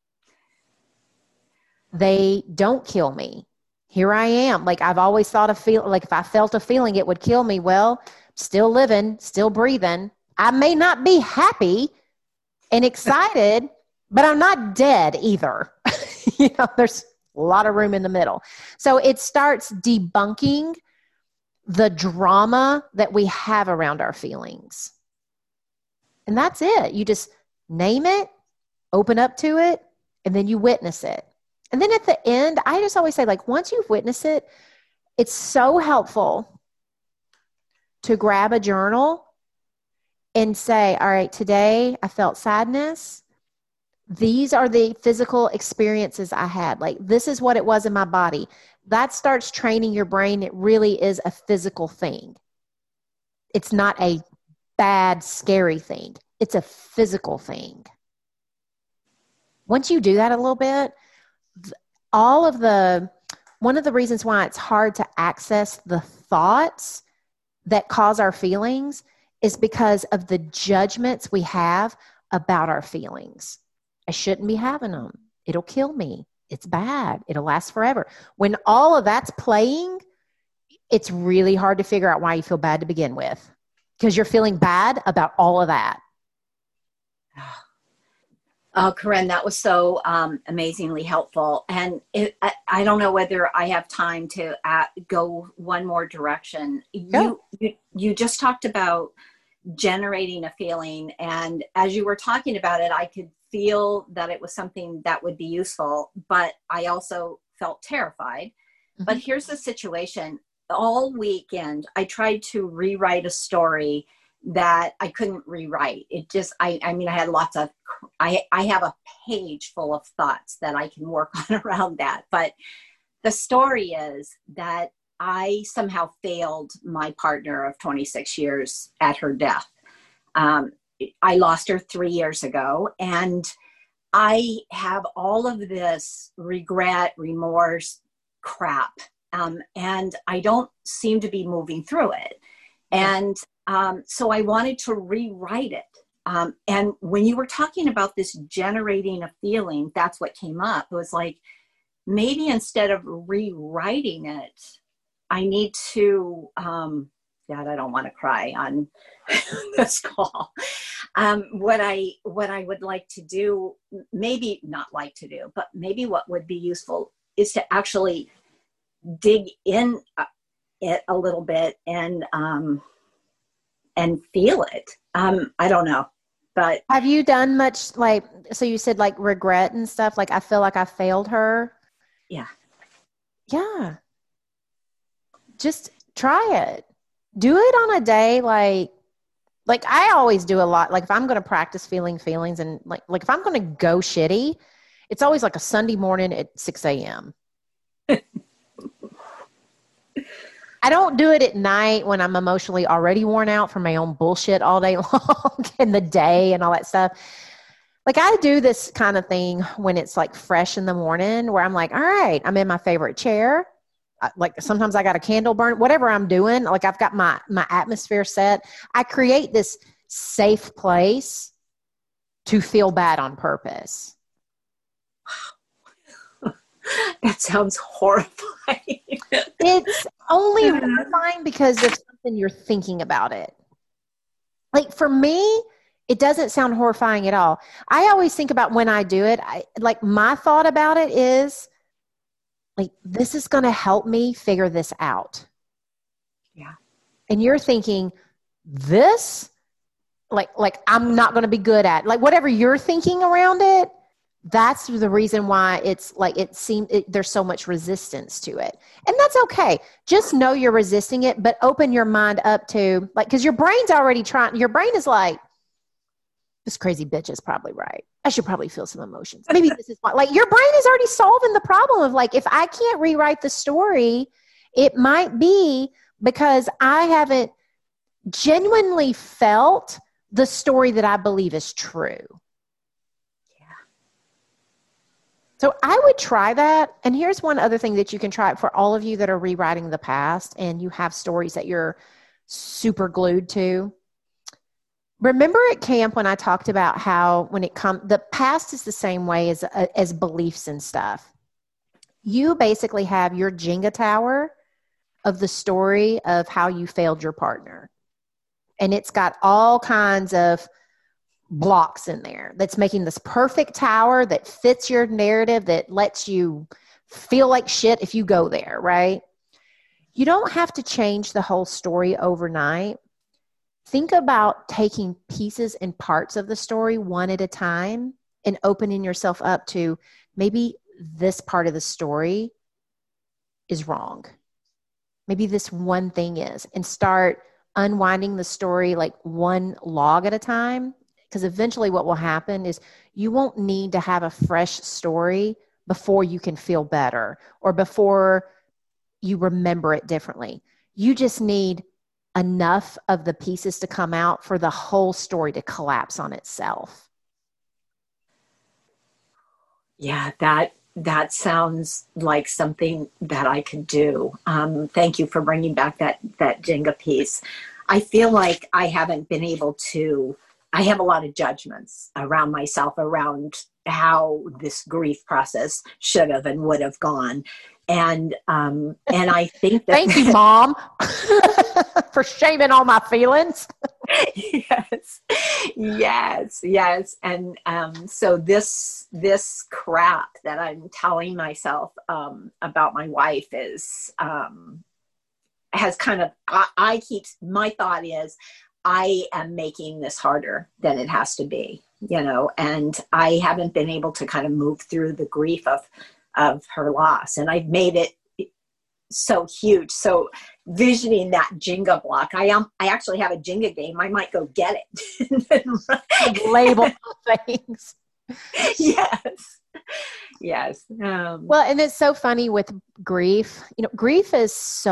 They don't kill me. Here I am. Like, I've always thought like if I felt a feeling, it would kill me. Well, still living, still breathing. I may not be happy and excited, but I'm not dead either. There's a lot of room in the middle. So it starts debunking the drama that we have around our feelings. And that's it. You just name it, open up to it, and then you witness it. And then at the end, I just always say, like, once you've witnessed it, it's so helpful to grab a journal and say, all right, today I felt sadness. These are the physical experiences I had. Like, this is what it was in my body. That starts training your brain. It really is a physical thing. It's not a bad, scary thing. It's a physical thing. Once you do that a little bit, one of the reasons why it's hard to access the thoughts that cause our feelings is because of the judgments we have about our feelings. I shouldn't be having them. It'll kill me. It's bad. It'll last forever. When all of that's playing, it's really hard to figure out why you feel bad to begin with, because you're feeling bad about all of that. Oh, Corinne, that was so amazingly helpful. And I don't know whether I have time to go one more direction. Go. You just talked about generating a feeling. And as you were talking about it, I could feel that it was something that would be useful, but I also felt terrified. Mm-hmm. But here's the situation. All weekend, I tried to rewrite a story that I couldn't rewrite. It just, I mean, I had lots of, I have a page full of thoughts that I can work on around that. But the story is that I somehow failed my partner of 26 years at her death. I lost her 3 years ago, and I have all of this regret, remorse, crap. And I don't seem to be moving through it. And so I wanted to rewrite it. And when you were talking about this generating a feeling, that's what came up. It was like, maybe instead of rewriting it, I need to, God, I don't want to cry on this call. What I would like to do, maybe not like to do, but maybe what would be useful is to actually dig in it a little bit and feel it. I don't know, but have you done much, like, so you said like regret and stuff, like I feel like I failed her. Yeah. Just try it. Do it on a day like I always do a lot. Like if I'm going to practice feeling feelings and like if I'm going to go shitty, it's always like a Sunday morning at 6 a.m. I don't do it at night when I'm emotionally already worn out from my own bullshit all day long and the day and all that stuff. Like I do this kind of thing when it's like fresh in the morning where I'm like, all right, I'm in my favorite chair. Like sometimes I got a candle burn, whatever I'm doing. Like I've got my atmosphere set. I create this safe place to feel bad on purpose. That sounds horrifying. It's only horrifying because of something you're thinking about it. Like for me, it doesn't sound horrifying at all. I always think about when I do it, like my thought about it is like, this is going to help me figure this out. Yeah. And you're thinking this, like I'm not going to be good at, like whatever you're thinking around it. That's the reason why it's like there's so much resistance to it. And that's okay. Just know you're resisting it, but open your mind up to like, because your brain's already trying, your brain is like, this crazy bitch is probably right. I should probably feel some emotions. Maybe this is like your brain is already solving the problem of like, if I can't rewrite the story, it might be because I haven't genuinely felt the story that I believe is true. So I would try that. And here's one other thing that you can try for all of you that are rewriting the past and you have stories that you're super glued to. Remember at camp when I talked about how when it comes, the past is the same way as beliefs and stuff. You basically have your Jenga tower of the story of how you failed your partner. And it's got all kinds of blocks in there that's making this perfect tower that fits your narrative, that lets you feel like shit if you go there, right? You don't have to change the whole story overnight. Think about taking pieces and parts of the story one at a time and opening yourself up to maybe this part of the story is wrong. Maybe this one thing is, and start unwinding the story like one log at a time. Because eventually what will happen is you won't need to have a fresh story before you can feel better or before you remember it differently. You just need enough of the pieces to come out for the whole story to collapse on itself. Yeah, that sounds like something that I could do. Thank you for bringing back that Jenga piece. I feel like I haven't been able to. I have a lot of judgments around myself around how this grief process should have and would have gone. And I think that thank you, Mom, for shaming all my feelings. Yes, yes, yes. And so this crap that I'm telling myself about my wife is has kind of I keep my thought is I am making this harder than it has to be, and I haven't been able to kind of move through the grief of her loss, and I've made it so huge. So visioning that Jenga block, I actually have a Jenga game. I might go get it. Label things. Yes. Well, and it's so funny with grief. Grief is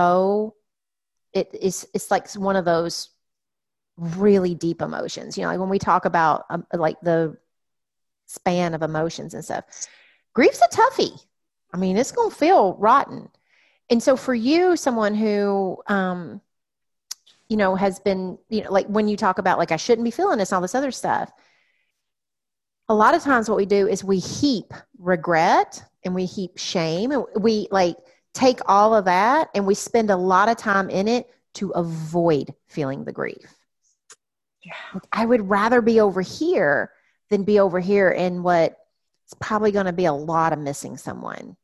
it's like one of those really deep emotions. Like when we talk about like the span of emotions and stuff, grief's a toughie. I mean, it's going to feel rotten. And so for you, someone who, has been, like when you talk about like, I shouldn't be feeling this, all this other stuff, a lot of times what we do is we heap regret and we heap shame, and we like take all of that and we spend a lot of time in it to avoid feeling the grief. Yeah. I would rather be over here than be over here in what's probably going to be a lot of missing someone.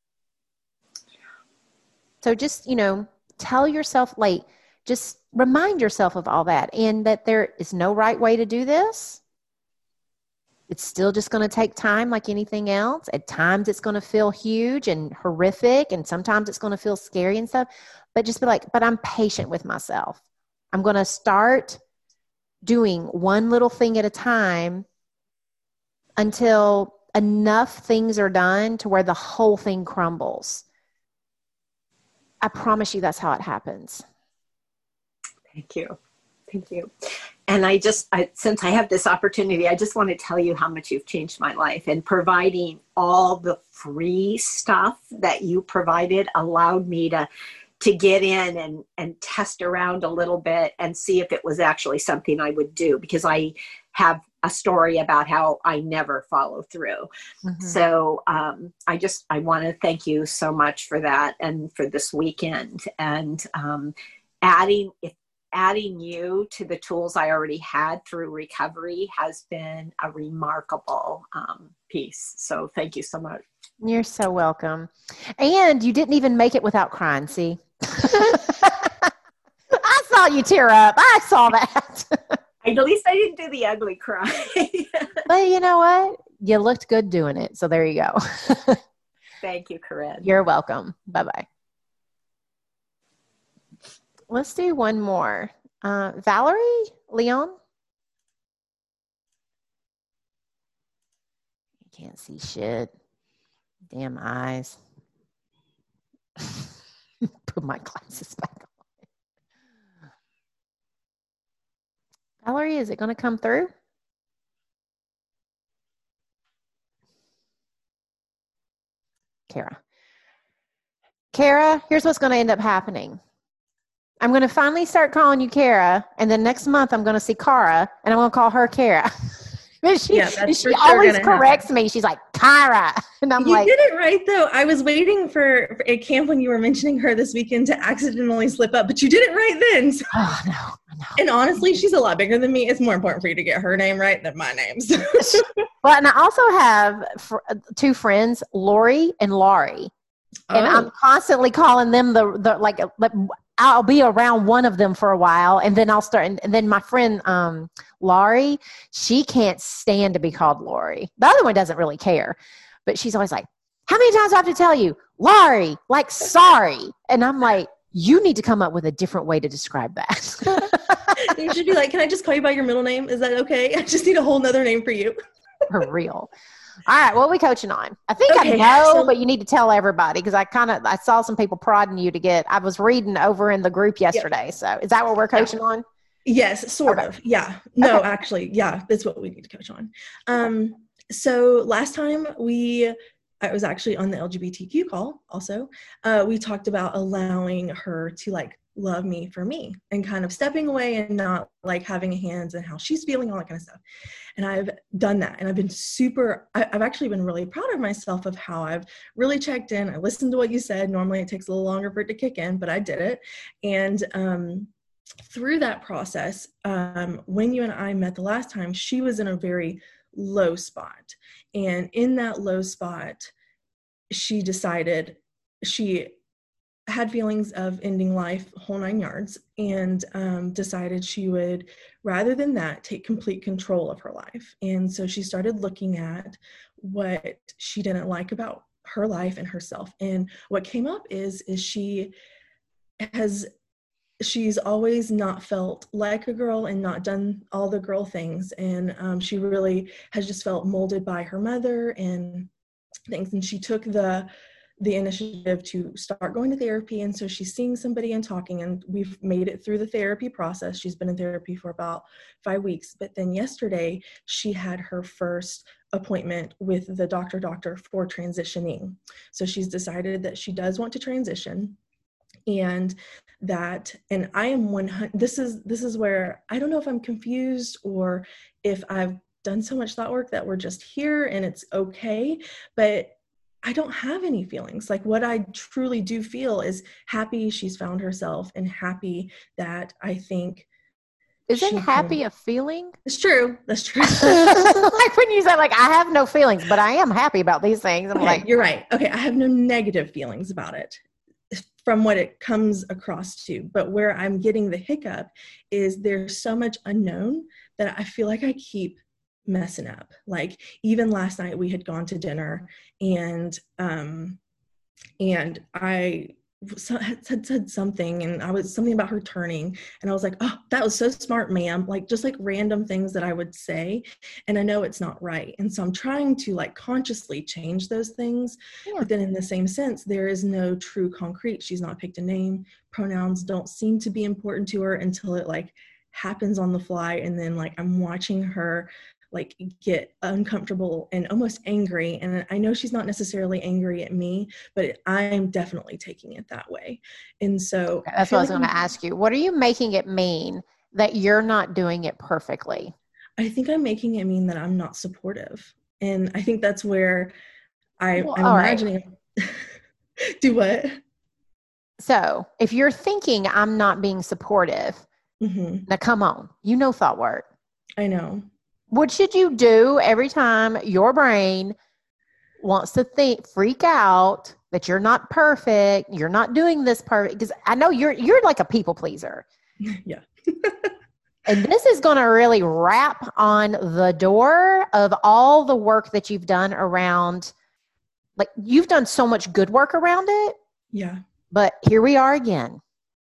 So just, tell yourself, like, just remind yourself of all that, and that there is no right way to do this. It's still just going to take time like anything else. At times it's going to feel huge and horrific, and sometimes it's going to feel scary and stuff. But just be like, but I'm patient with myself. I'm going to start doing one little thing at a time until enough things are done to where the whole thing crumbles. I promise you that's how it happens. Thank you. And since I have this opportunity, I just want to tell you how much you've changed my life, and providing all the free stuff that you provided allowed me to get in and test around a little bit and see if it was actually something I would do, because I have a story about how I never follow through. Mm-hmm. So I want to thank you so much for that, and for this weekend, and adding you to the tools I already had through recovery has been a remarkable piece. So thank you so much. You're so welcome. And you didn't even make it without crying, see? I saw you tear up. I saw that. At least I didn't do the ugly cry. But you know what? You looked good doing it. So there you go. Thank you, Corinne. You're welcome. Bye-bye. Let's do one more. Valerie Leon? You can't see shit. Damn eyes. Put my glasses back on. Valerie, is it going to come through? Kara, here's what's going to end up happening. I'm going to finally start calling you Kara, and then next month I'm going to see Kara, and I'm going to call her Kara. she always corrects me. She's like, Kara. And I'm like, you did it right, though. I was waiting for a camp when you were mentioning her this weekend to accidentally slip up, but you did it right then. So. Oh, no. I know. And honestly, she's a lot bigger than me. It's more important for you to get her name right than my name. Well, and I also have two friends, Lori and Laurie. And I'm constantly calling them I'll be around one of them for a while, and then I'll start. And then my friend, Laurie, she can't stand to be called Laurie. The other one doesn't really care, but she's always like, how many times do I have to tell you, Laurie, like, sorry? And I'm like, you need to come up with a different way to describe that. You should be like, can I just call you by your middle name? Is that okay? I just need a whole nother name for you. For real. All right, what are we coaching on? I think I know, but you need to tell everybody, because I saw some people prodding you to get. I was reading over in the group yesterday. Yep. So is that what we're coaching on? Yes, sort of. Yeah. No, actually, yeah, that's what we need to coach on. So last time I was actually on the LGBTQ call also. We talked about allowing her to love me for me, and kind of stepping away and not having hands and how she's feeling, all that kind of stuff. And I've done that, and I've been I've actually been really proud of myself of how I've really checked in. I listened to what you said. Normally it takes a little longer for it to kick in, but I did it. And through that process, when you and I met the last time, she was in a very low spot. And in that low spot, she decided she had feelings of ending life, whole 9 yards, and decided she would, rather than that, take complete control of her life. And so she started looking at what she didn't like about her life and herself. And what came up is she's always not felt like a girl and not done all the girl things. And she really has just felt molded by her mother and things. And she took the initiative to start going to therapy. And so she's seeing somebody and talking, and we've made it through the therapy process. She's been in therapy for about 5 weeks. But then yesterday she had her first appointment with the doctor for transitioning. So she's decided that she does want to transition. And I am 100, this is where I don't know if I'm confused or if I've done so much thought work that we're just here and it's okay, but I don't have any feelings. Like, what I truly do feel is happy she's found herself, and happy that I think isn't happy a feeling? It's true. That's true. Like when you say, like, I have no feelings, but I am happy about these things. I'm okay, like, you're right. Okay, I have no negative feelings about it from what it comes across to. But where I'm getting the hiccup is there's so much unknown that I feel like I keep messing up. Like, even last night we had gone to dinner, and I had said something, and I was something about her turning, and I was like, oh, that was so smart, ma'am. Like, just like random things that I would say, and I know it's not right. And so I'm trying to like consciously change those things. Yeah. But then in the same sense, there is no true concrete. She's not picked a name. Pronouns don't seem to be important to her until it like happens on the fly. And then like I'm watching her like get uncomfortable and almost angry. And I know she's not necessarily angry at me, but I'm definitely taking it that way. And so okay, that's what I was going to ask you. What are you making it mean that you're not doing it perfectly? I think I'm making it mean that I'm not supportive. And I think that's where I'm imagining. Right. Do what? So if you're thinking I'm not being supportive, now come on, you know thought work. I know. What should you do every time your brain wants to freak out that you're not perfect, you're not doing this perfect? Because I know you're like a people pleaser. Yeah. And this is going to really rap on the door of all the work that you've done around, like, you've done so much good work around it. Yeah. But here we are again.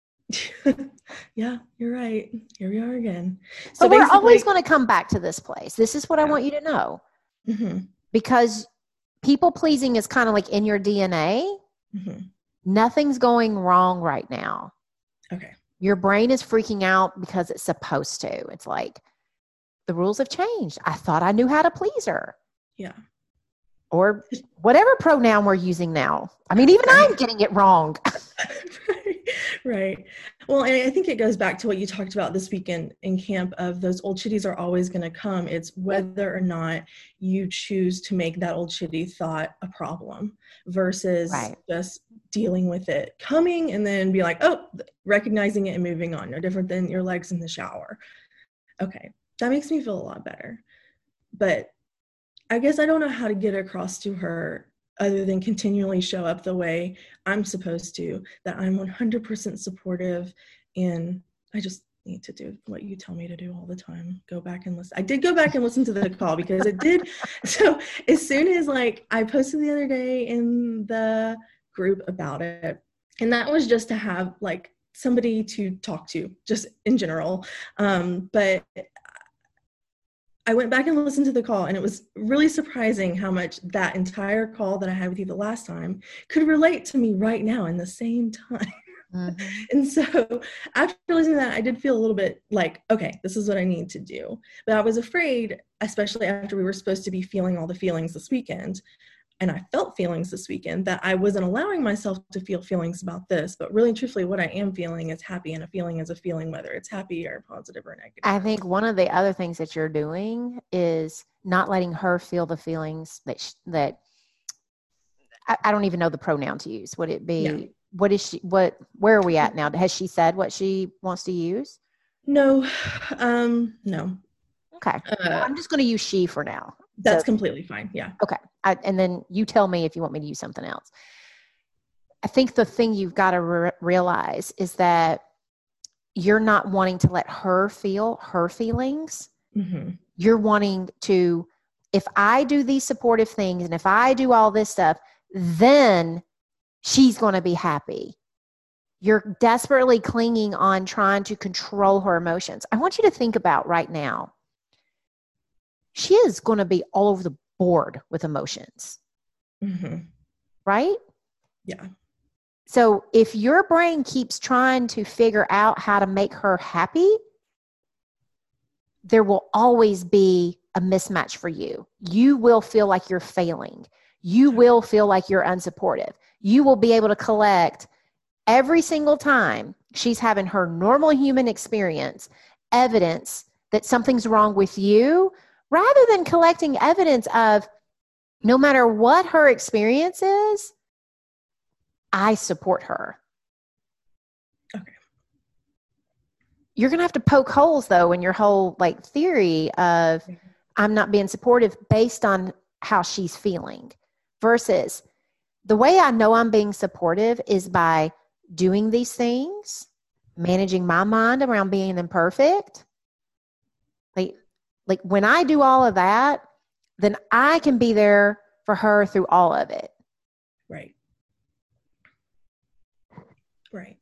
Yeah, you're right. Here we are again. So we're always going to come back to this place. This is what I want you to know. Mm-hmm. Because people pleasing is kind of like in your DNA. Mm-hmm. Nothing's going wrong right now. Okay. Your brain is freaking out because it's supposed to. It's like, the rules have changed. I thought I knew how to please her. Yeah. Or whatever pronoun we're using now. I mean, even I'm getting it wrong. Right. Well, and I think it goes back to what you talked about this weekend in camp of those old shitties are always going to come. It's whether or not you choose to make that old shitty thought a problem versus just dealing with it coming and then be like, oh, recognizing it and moving on. No different than your legs in the shower. Okay. That makes me feel a lot better. But I guess I don't know how to get across to her other than continually show up the way I'm supposed to, that I'm 100% supportive, and I just need to do what you tell me to do all the time. Go back and listen. I did go back and listen to the call because it did. So as soon as like I posted the other day in the group about it, and that was just to have like somebody to talk to just in general. But I went back and listened to the call, and it was really surprising how much that entire call that I had with you the last time could relate to me right now in the same time. Mm-hmm. And so after listening to that, I did feel a little bit like, okay, this is what I need to do. But I was afraid, especially after we were supposed to be feeling all the feelings this weekend, and I felt feelings this weekend, that I wasn't allowing myself to feel feelings about this. But really, truthfully, what I am feeling is happy, and a feeling is a feeling, whether it's happy or positive or negative. I think one of the other things that you're doing is not letting her feel the feelings that I don't even know the pronoun to use. Would it be where are we at now? Has she said what she wants to use? No. No. Okay. I'm just going to use she for now. That's completely fine. Yeah. Okay. And then you tell me if you want me to use something else. I think the thing you've got to realize is that you're not wanting to let her feel her feelings. Mm-hmm. You're wanting to, if I do these supportive things and if I do all this stuff, then she's going to be happy. You're desperately clinging on trying to control her emotions. I want you to think about right now. She is going to be all over the board with emotions. Mm-hmm. Right? Yeah. So if your brain keeps trying to figure out how to make her happy, there will always be a mismatch for you. You will feel like you're failing. You will feel like you're unsupportive. You will be able to collect every single time she's having her normal human experience, evidence that something's wrong with you, rather than collecting evidence of no matter what her experience is, I support her. Okay. You're going to have to poke holes though in your whole theory of I'm not being supportive based on how she's feeling, versus the way I know I'm being supportive is by doing these things, managing my mind around being imperfect. Like when I do all of that, then I can be there for her through all of it. Right. Right.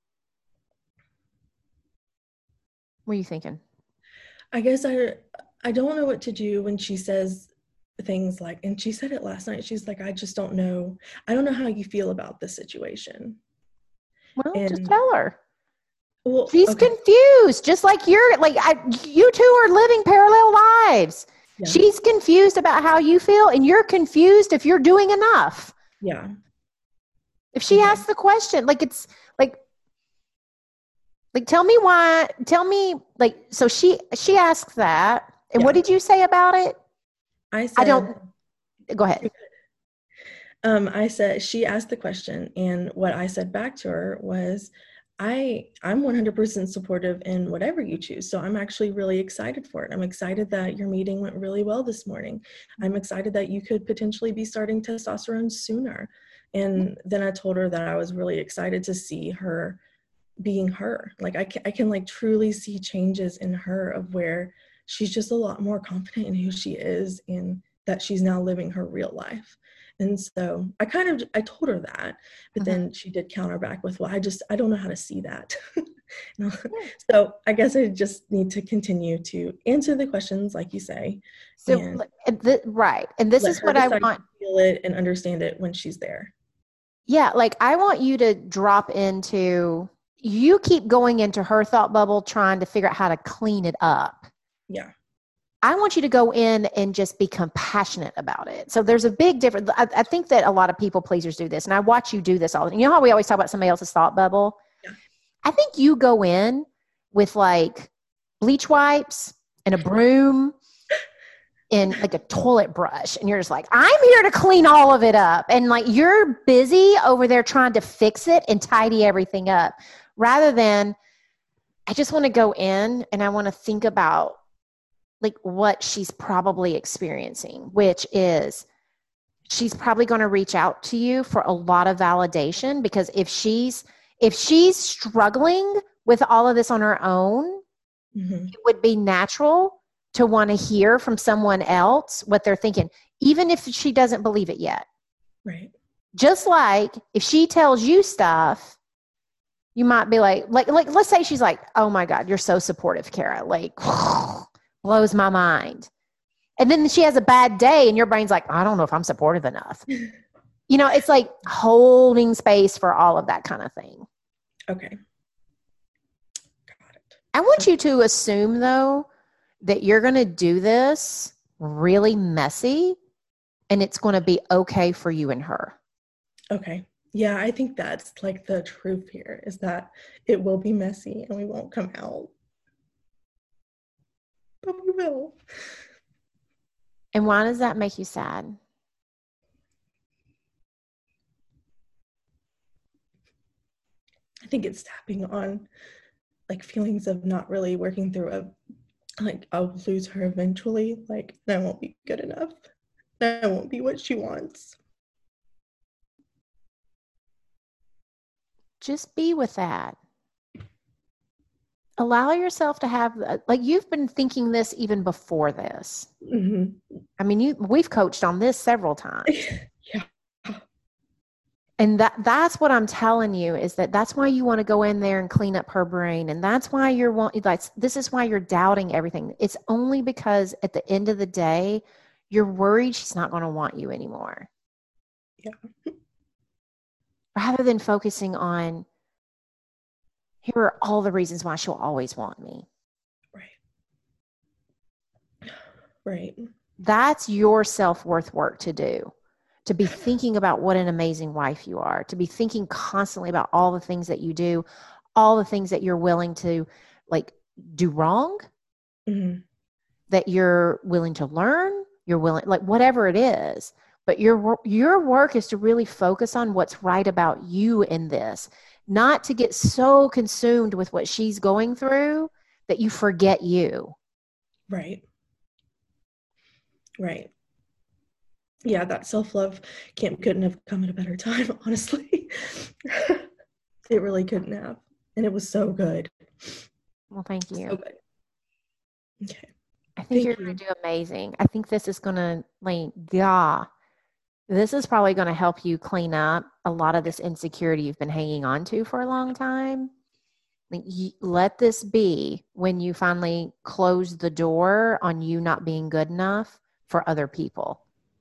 What are you thinking? I guess I don't know what to do when she says things like, and she said it last night, she's like, I just don't know. I don't know how you feel about this situation. Well, just tell her. Well, she's confused, just like you two are living parallel lives. Yeah. She's confused about how you feel, and you're confused if you're doing enough. Yeah. If she asks the question, tell me, so she asks that, and what did you say about it? Go ahead. I said, she asked the question, and what I said back to her was, I'm 100% supportive in whatever you choose. So I'm actually really excited for it. I'm excited that your meeting went really well this morning. I'm excited that you could potentially be starting testosterone sooner. And then I told her that I was really excited to see her being her. Like I can truly see changes in her of where she's just a lot more confident in who she is and that she's now living her real life. And so I told her that, but then she did counter back with, well, I don't know how to see that. So I guess I just need to continue to answer the questions, like you say. So, right. And this is what I want. Feel it and understand it when she's there. Yeah. I want you to drop into, you keep going into her thought bubble, trying to figure out how to clean it up. Yeah. I want you to go in and just be compassionate about it. So there's a big difference. I think that a lot of people pleasers do this, and I watch you do this all the time. You know how we always talk about somebody else's thought bubble? Yeah. I think you go in with bleach wipes and a broom and a toilet brush, and you're just like, I'm here to clean all of it up. And you're busy over there trying to fix it and tidy everything up, rather than I just want to go in and I want to think about what she's probably experiencing, which is she's probably going to reach out to you for a lot of validation, because if she's struggling with all of this on her own, it would be natural to want to hear from someone else what they're thinking, even if she doesn't believe it yet. Right. Just like if she tells you stuff, you might be like let's say she's like, oh my God, you're so supportive, Kara. Blows my mind. And then she has a bad day and your brain's like, I don't know if I'm supportive enough. It's holding space for all of that kind of thing. Okay. Got it. I want you to assume, though, that you're going to do this really messy and it's going to be okay for you and her. Okay. Yeah, I think that's the truth here, is that it will be messy and we won't come out. But we will. And why does that make you sad? I think it's tapping on like feelings of not really working through like I'll lose her eventually. Like that won't be good enough. That won't be what she wants. Just be with that. Allow yourself to have, like, you've been thinking this even before this. Mm-hmm. I mean, we've coached on this several times. Yeah. And that's what I'm telling you, is that's why you want to go in there and clean up her brain. And that's why this is why you're doubting everything. It's only because at the end of the day, you're worried she's not going to want you anymore. Yeah. Rather than focusing on, here are all the reasons why she'll always want me. Right. That's your self-worth work to do. To be thinking about what an amazing wife you are, to be thinking constantly about all the things that you do, all the things that you're willing to like do wrong, mm-hmm. that you're willing to learn, you're willing, like whatever it is. But your work is to really focus on what's right about you in this, not to get so consumed with what she's going through that you forget you. Right. Right. Yeah, that self-love camp couldn't have come at a better time, honestly. It really couldn't have. And it was so good. Well, thank you. So good. Okay. I think you're going to do amazing. I think this is going to, this is probably going to help you clean up a lot of this insecurity you've been hanging on to for a long time. Let this be when you finally close the door on you not being good enough for other people.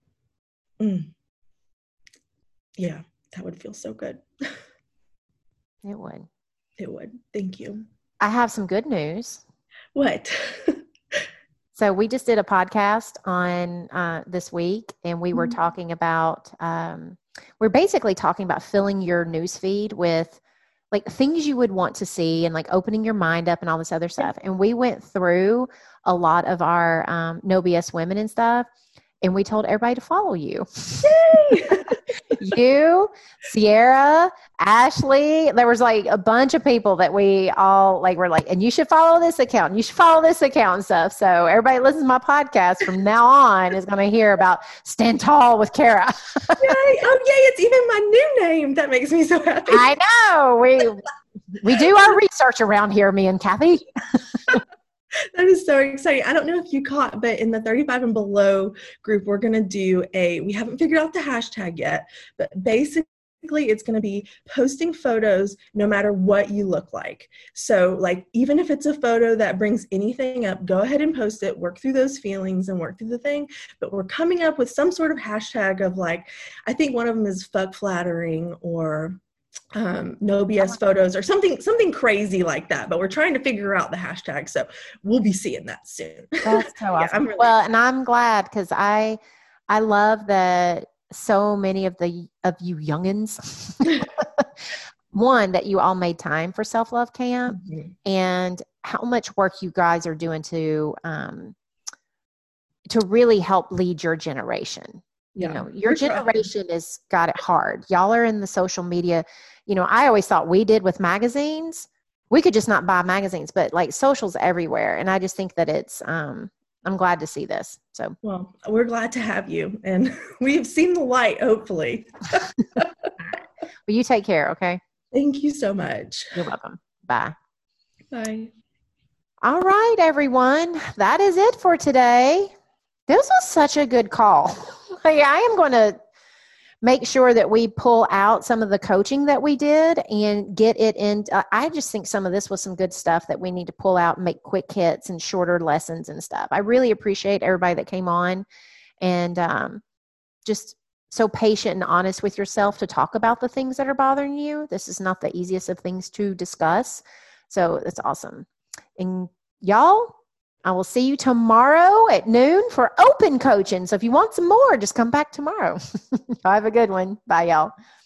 Yeah, that would feel so good. It would. It would. Thank you. I have some good news. What? So we just did a podcast on this week, and we were talking about, we're basically talking about filling your newsfeed with like things you would want to see and like opening your mind up and all this other stuff. And we went through a lot of our No BS women and stuff. And we told everybody to follow you. Yay! You, Sierra, Ashley. There was like a bunch of people that we all like were like, and you should follow this account. And you should follow this account and stuff. So everybody that listens to my podcast from now on is going to hear about Stand Tall with Kara. Yay! Oh, yay! It's even my new name. That makes me so happy. I know. We do our research around here, me and Kathy. That is so exciting. I don't know if you caught, but in the 35 and below group, we're going to do we haven't figured out the hashtag yet, but basically it's going to be posting photos no matter what you look like. So like, even if it's a photo that brings anything up, go ahead and post it, work through those feelings and work through the thing. But we're coming up with some sort of hashtag of like, I think one of them is fuck flattering or no BS photos or something crazy like that, but we're trying to figure out the hashtag, so we'll be seeing that soon. That's so awesome. Yeah, and I'm glad because I love that so many of you youngins one, that you all made time for self-love camp, and how much work you guys are doing to really help lead your generation. You know, your generation has got it hard. Y'all are in the social media. You know, I always thought we did with magazines. We could just not buy magazines, but like social's everywhere. And I just think that it's, I'm glad to see this. So, well, we're glad to have you, and we've seen the light, hopefully. Well, you take care. Okay. Thank you so much. You're welcome. Bye. Bye. All right, everyone. That is it for today. This was such a good call. I am going to make sure that we pull out some of the coaching that we did and get it in. I just think some of this was some good stuff that we need to pull out and make quick hits and shorter lessons and stuff. I really appreciate everybody that came on and just so patient and honest with yourself to talk about the things that are bothering you. This is not the easiest of things to discuss. So that's awesome. And y'all, I will see you tomorrow at noon for open coaching. So if you want some more, just come back tomorrow. Have a good one. Bye, y'all.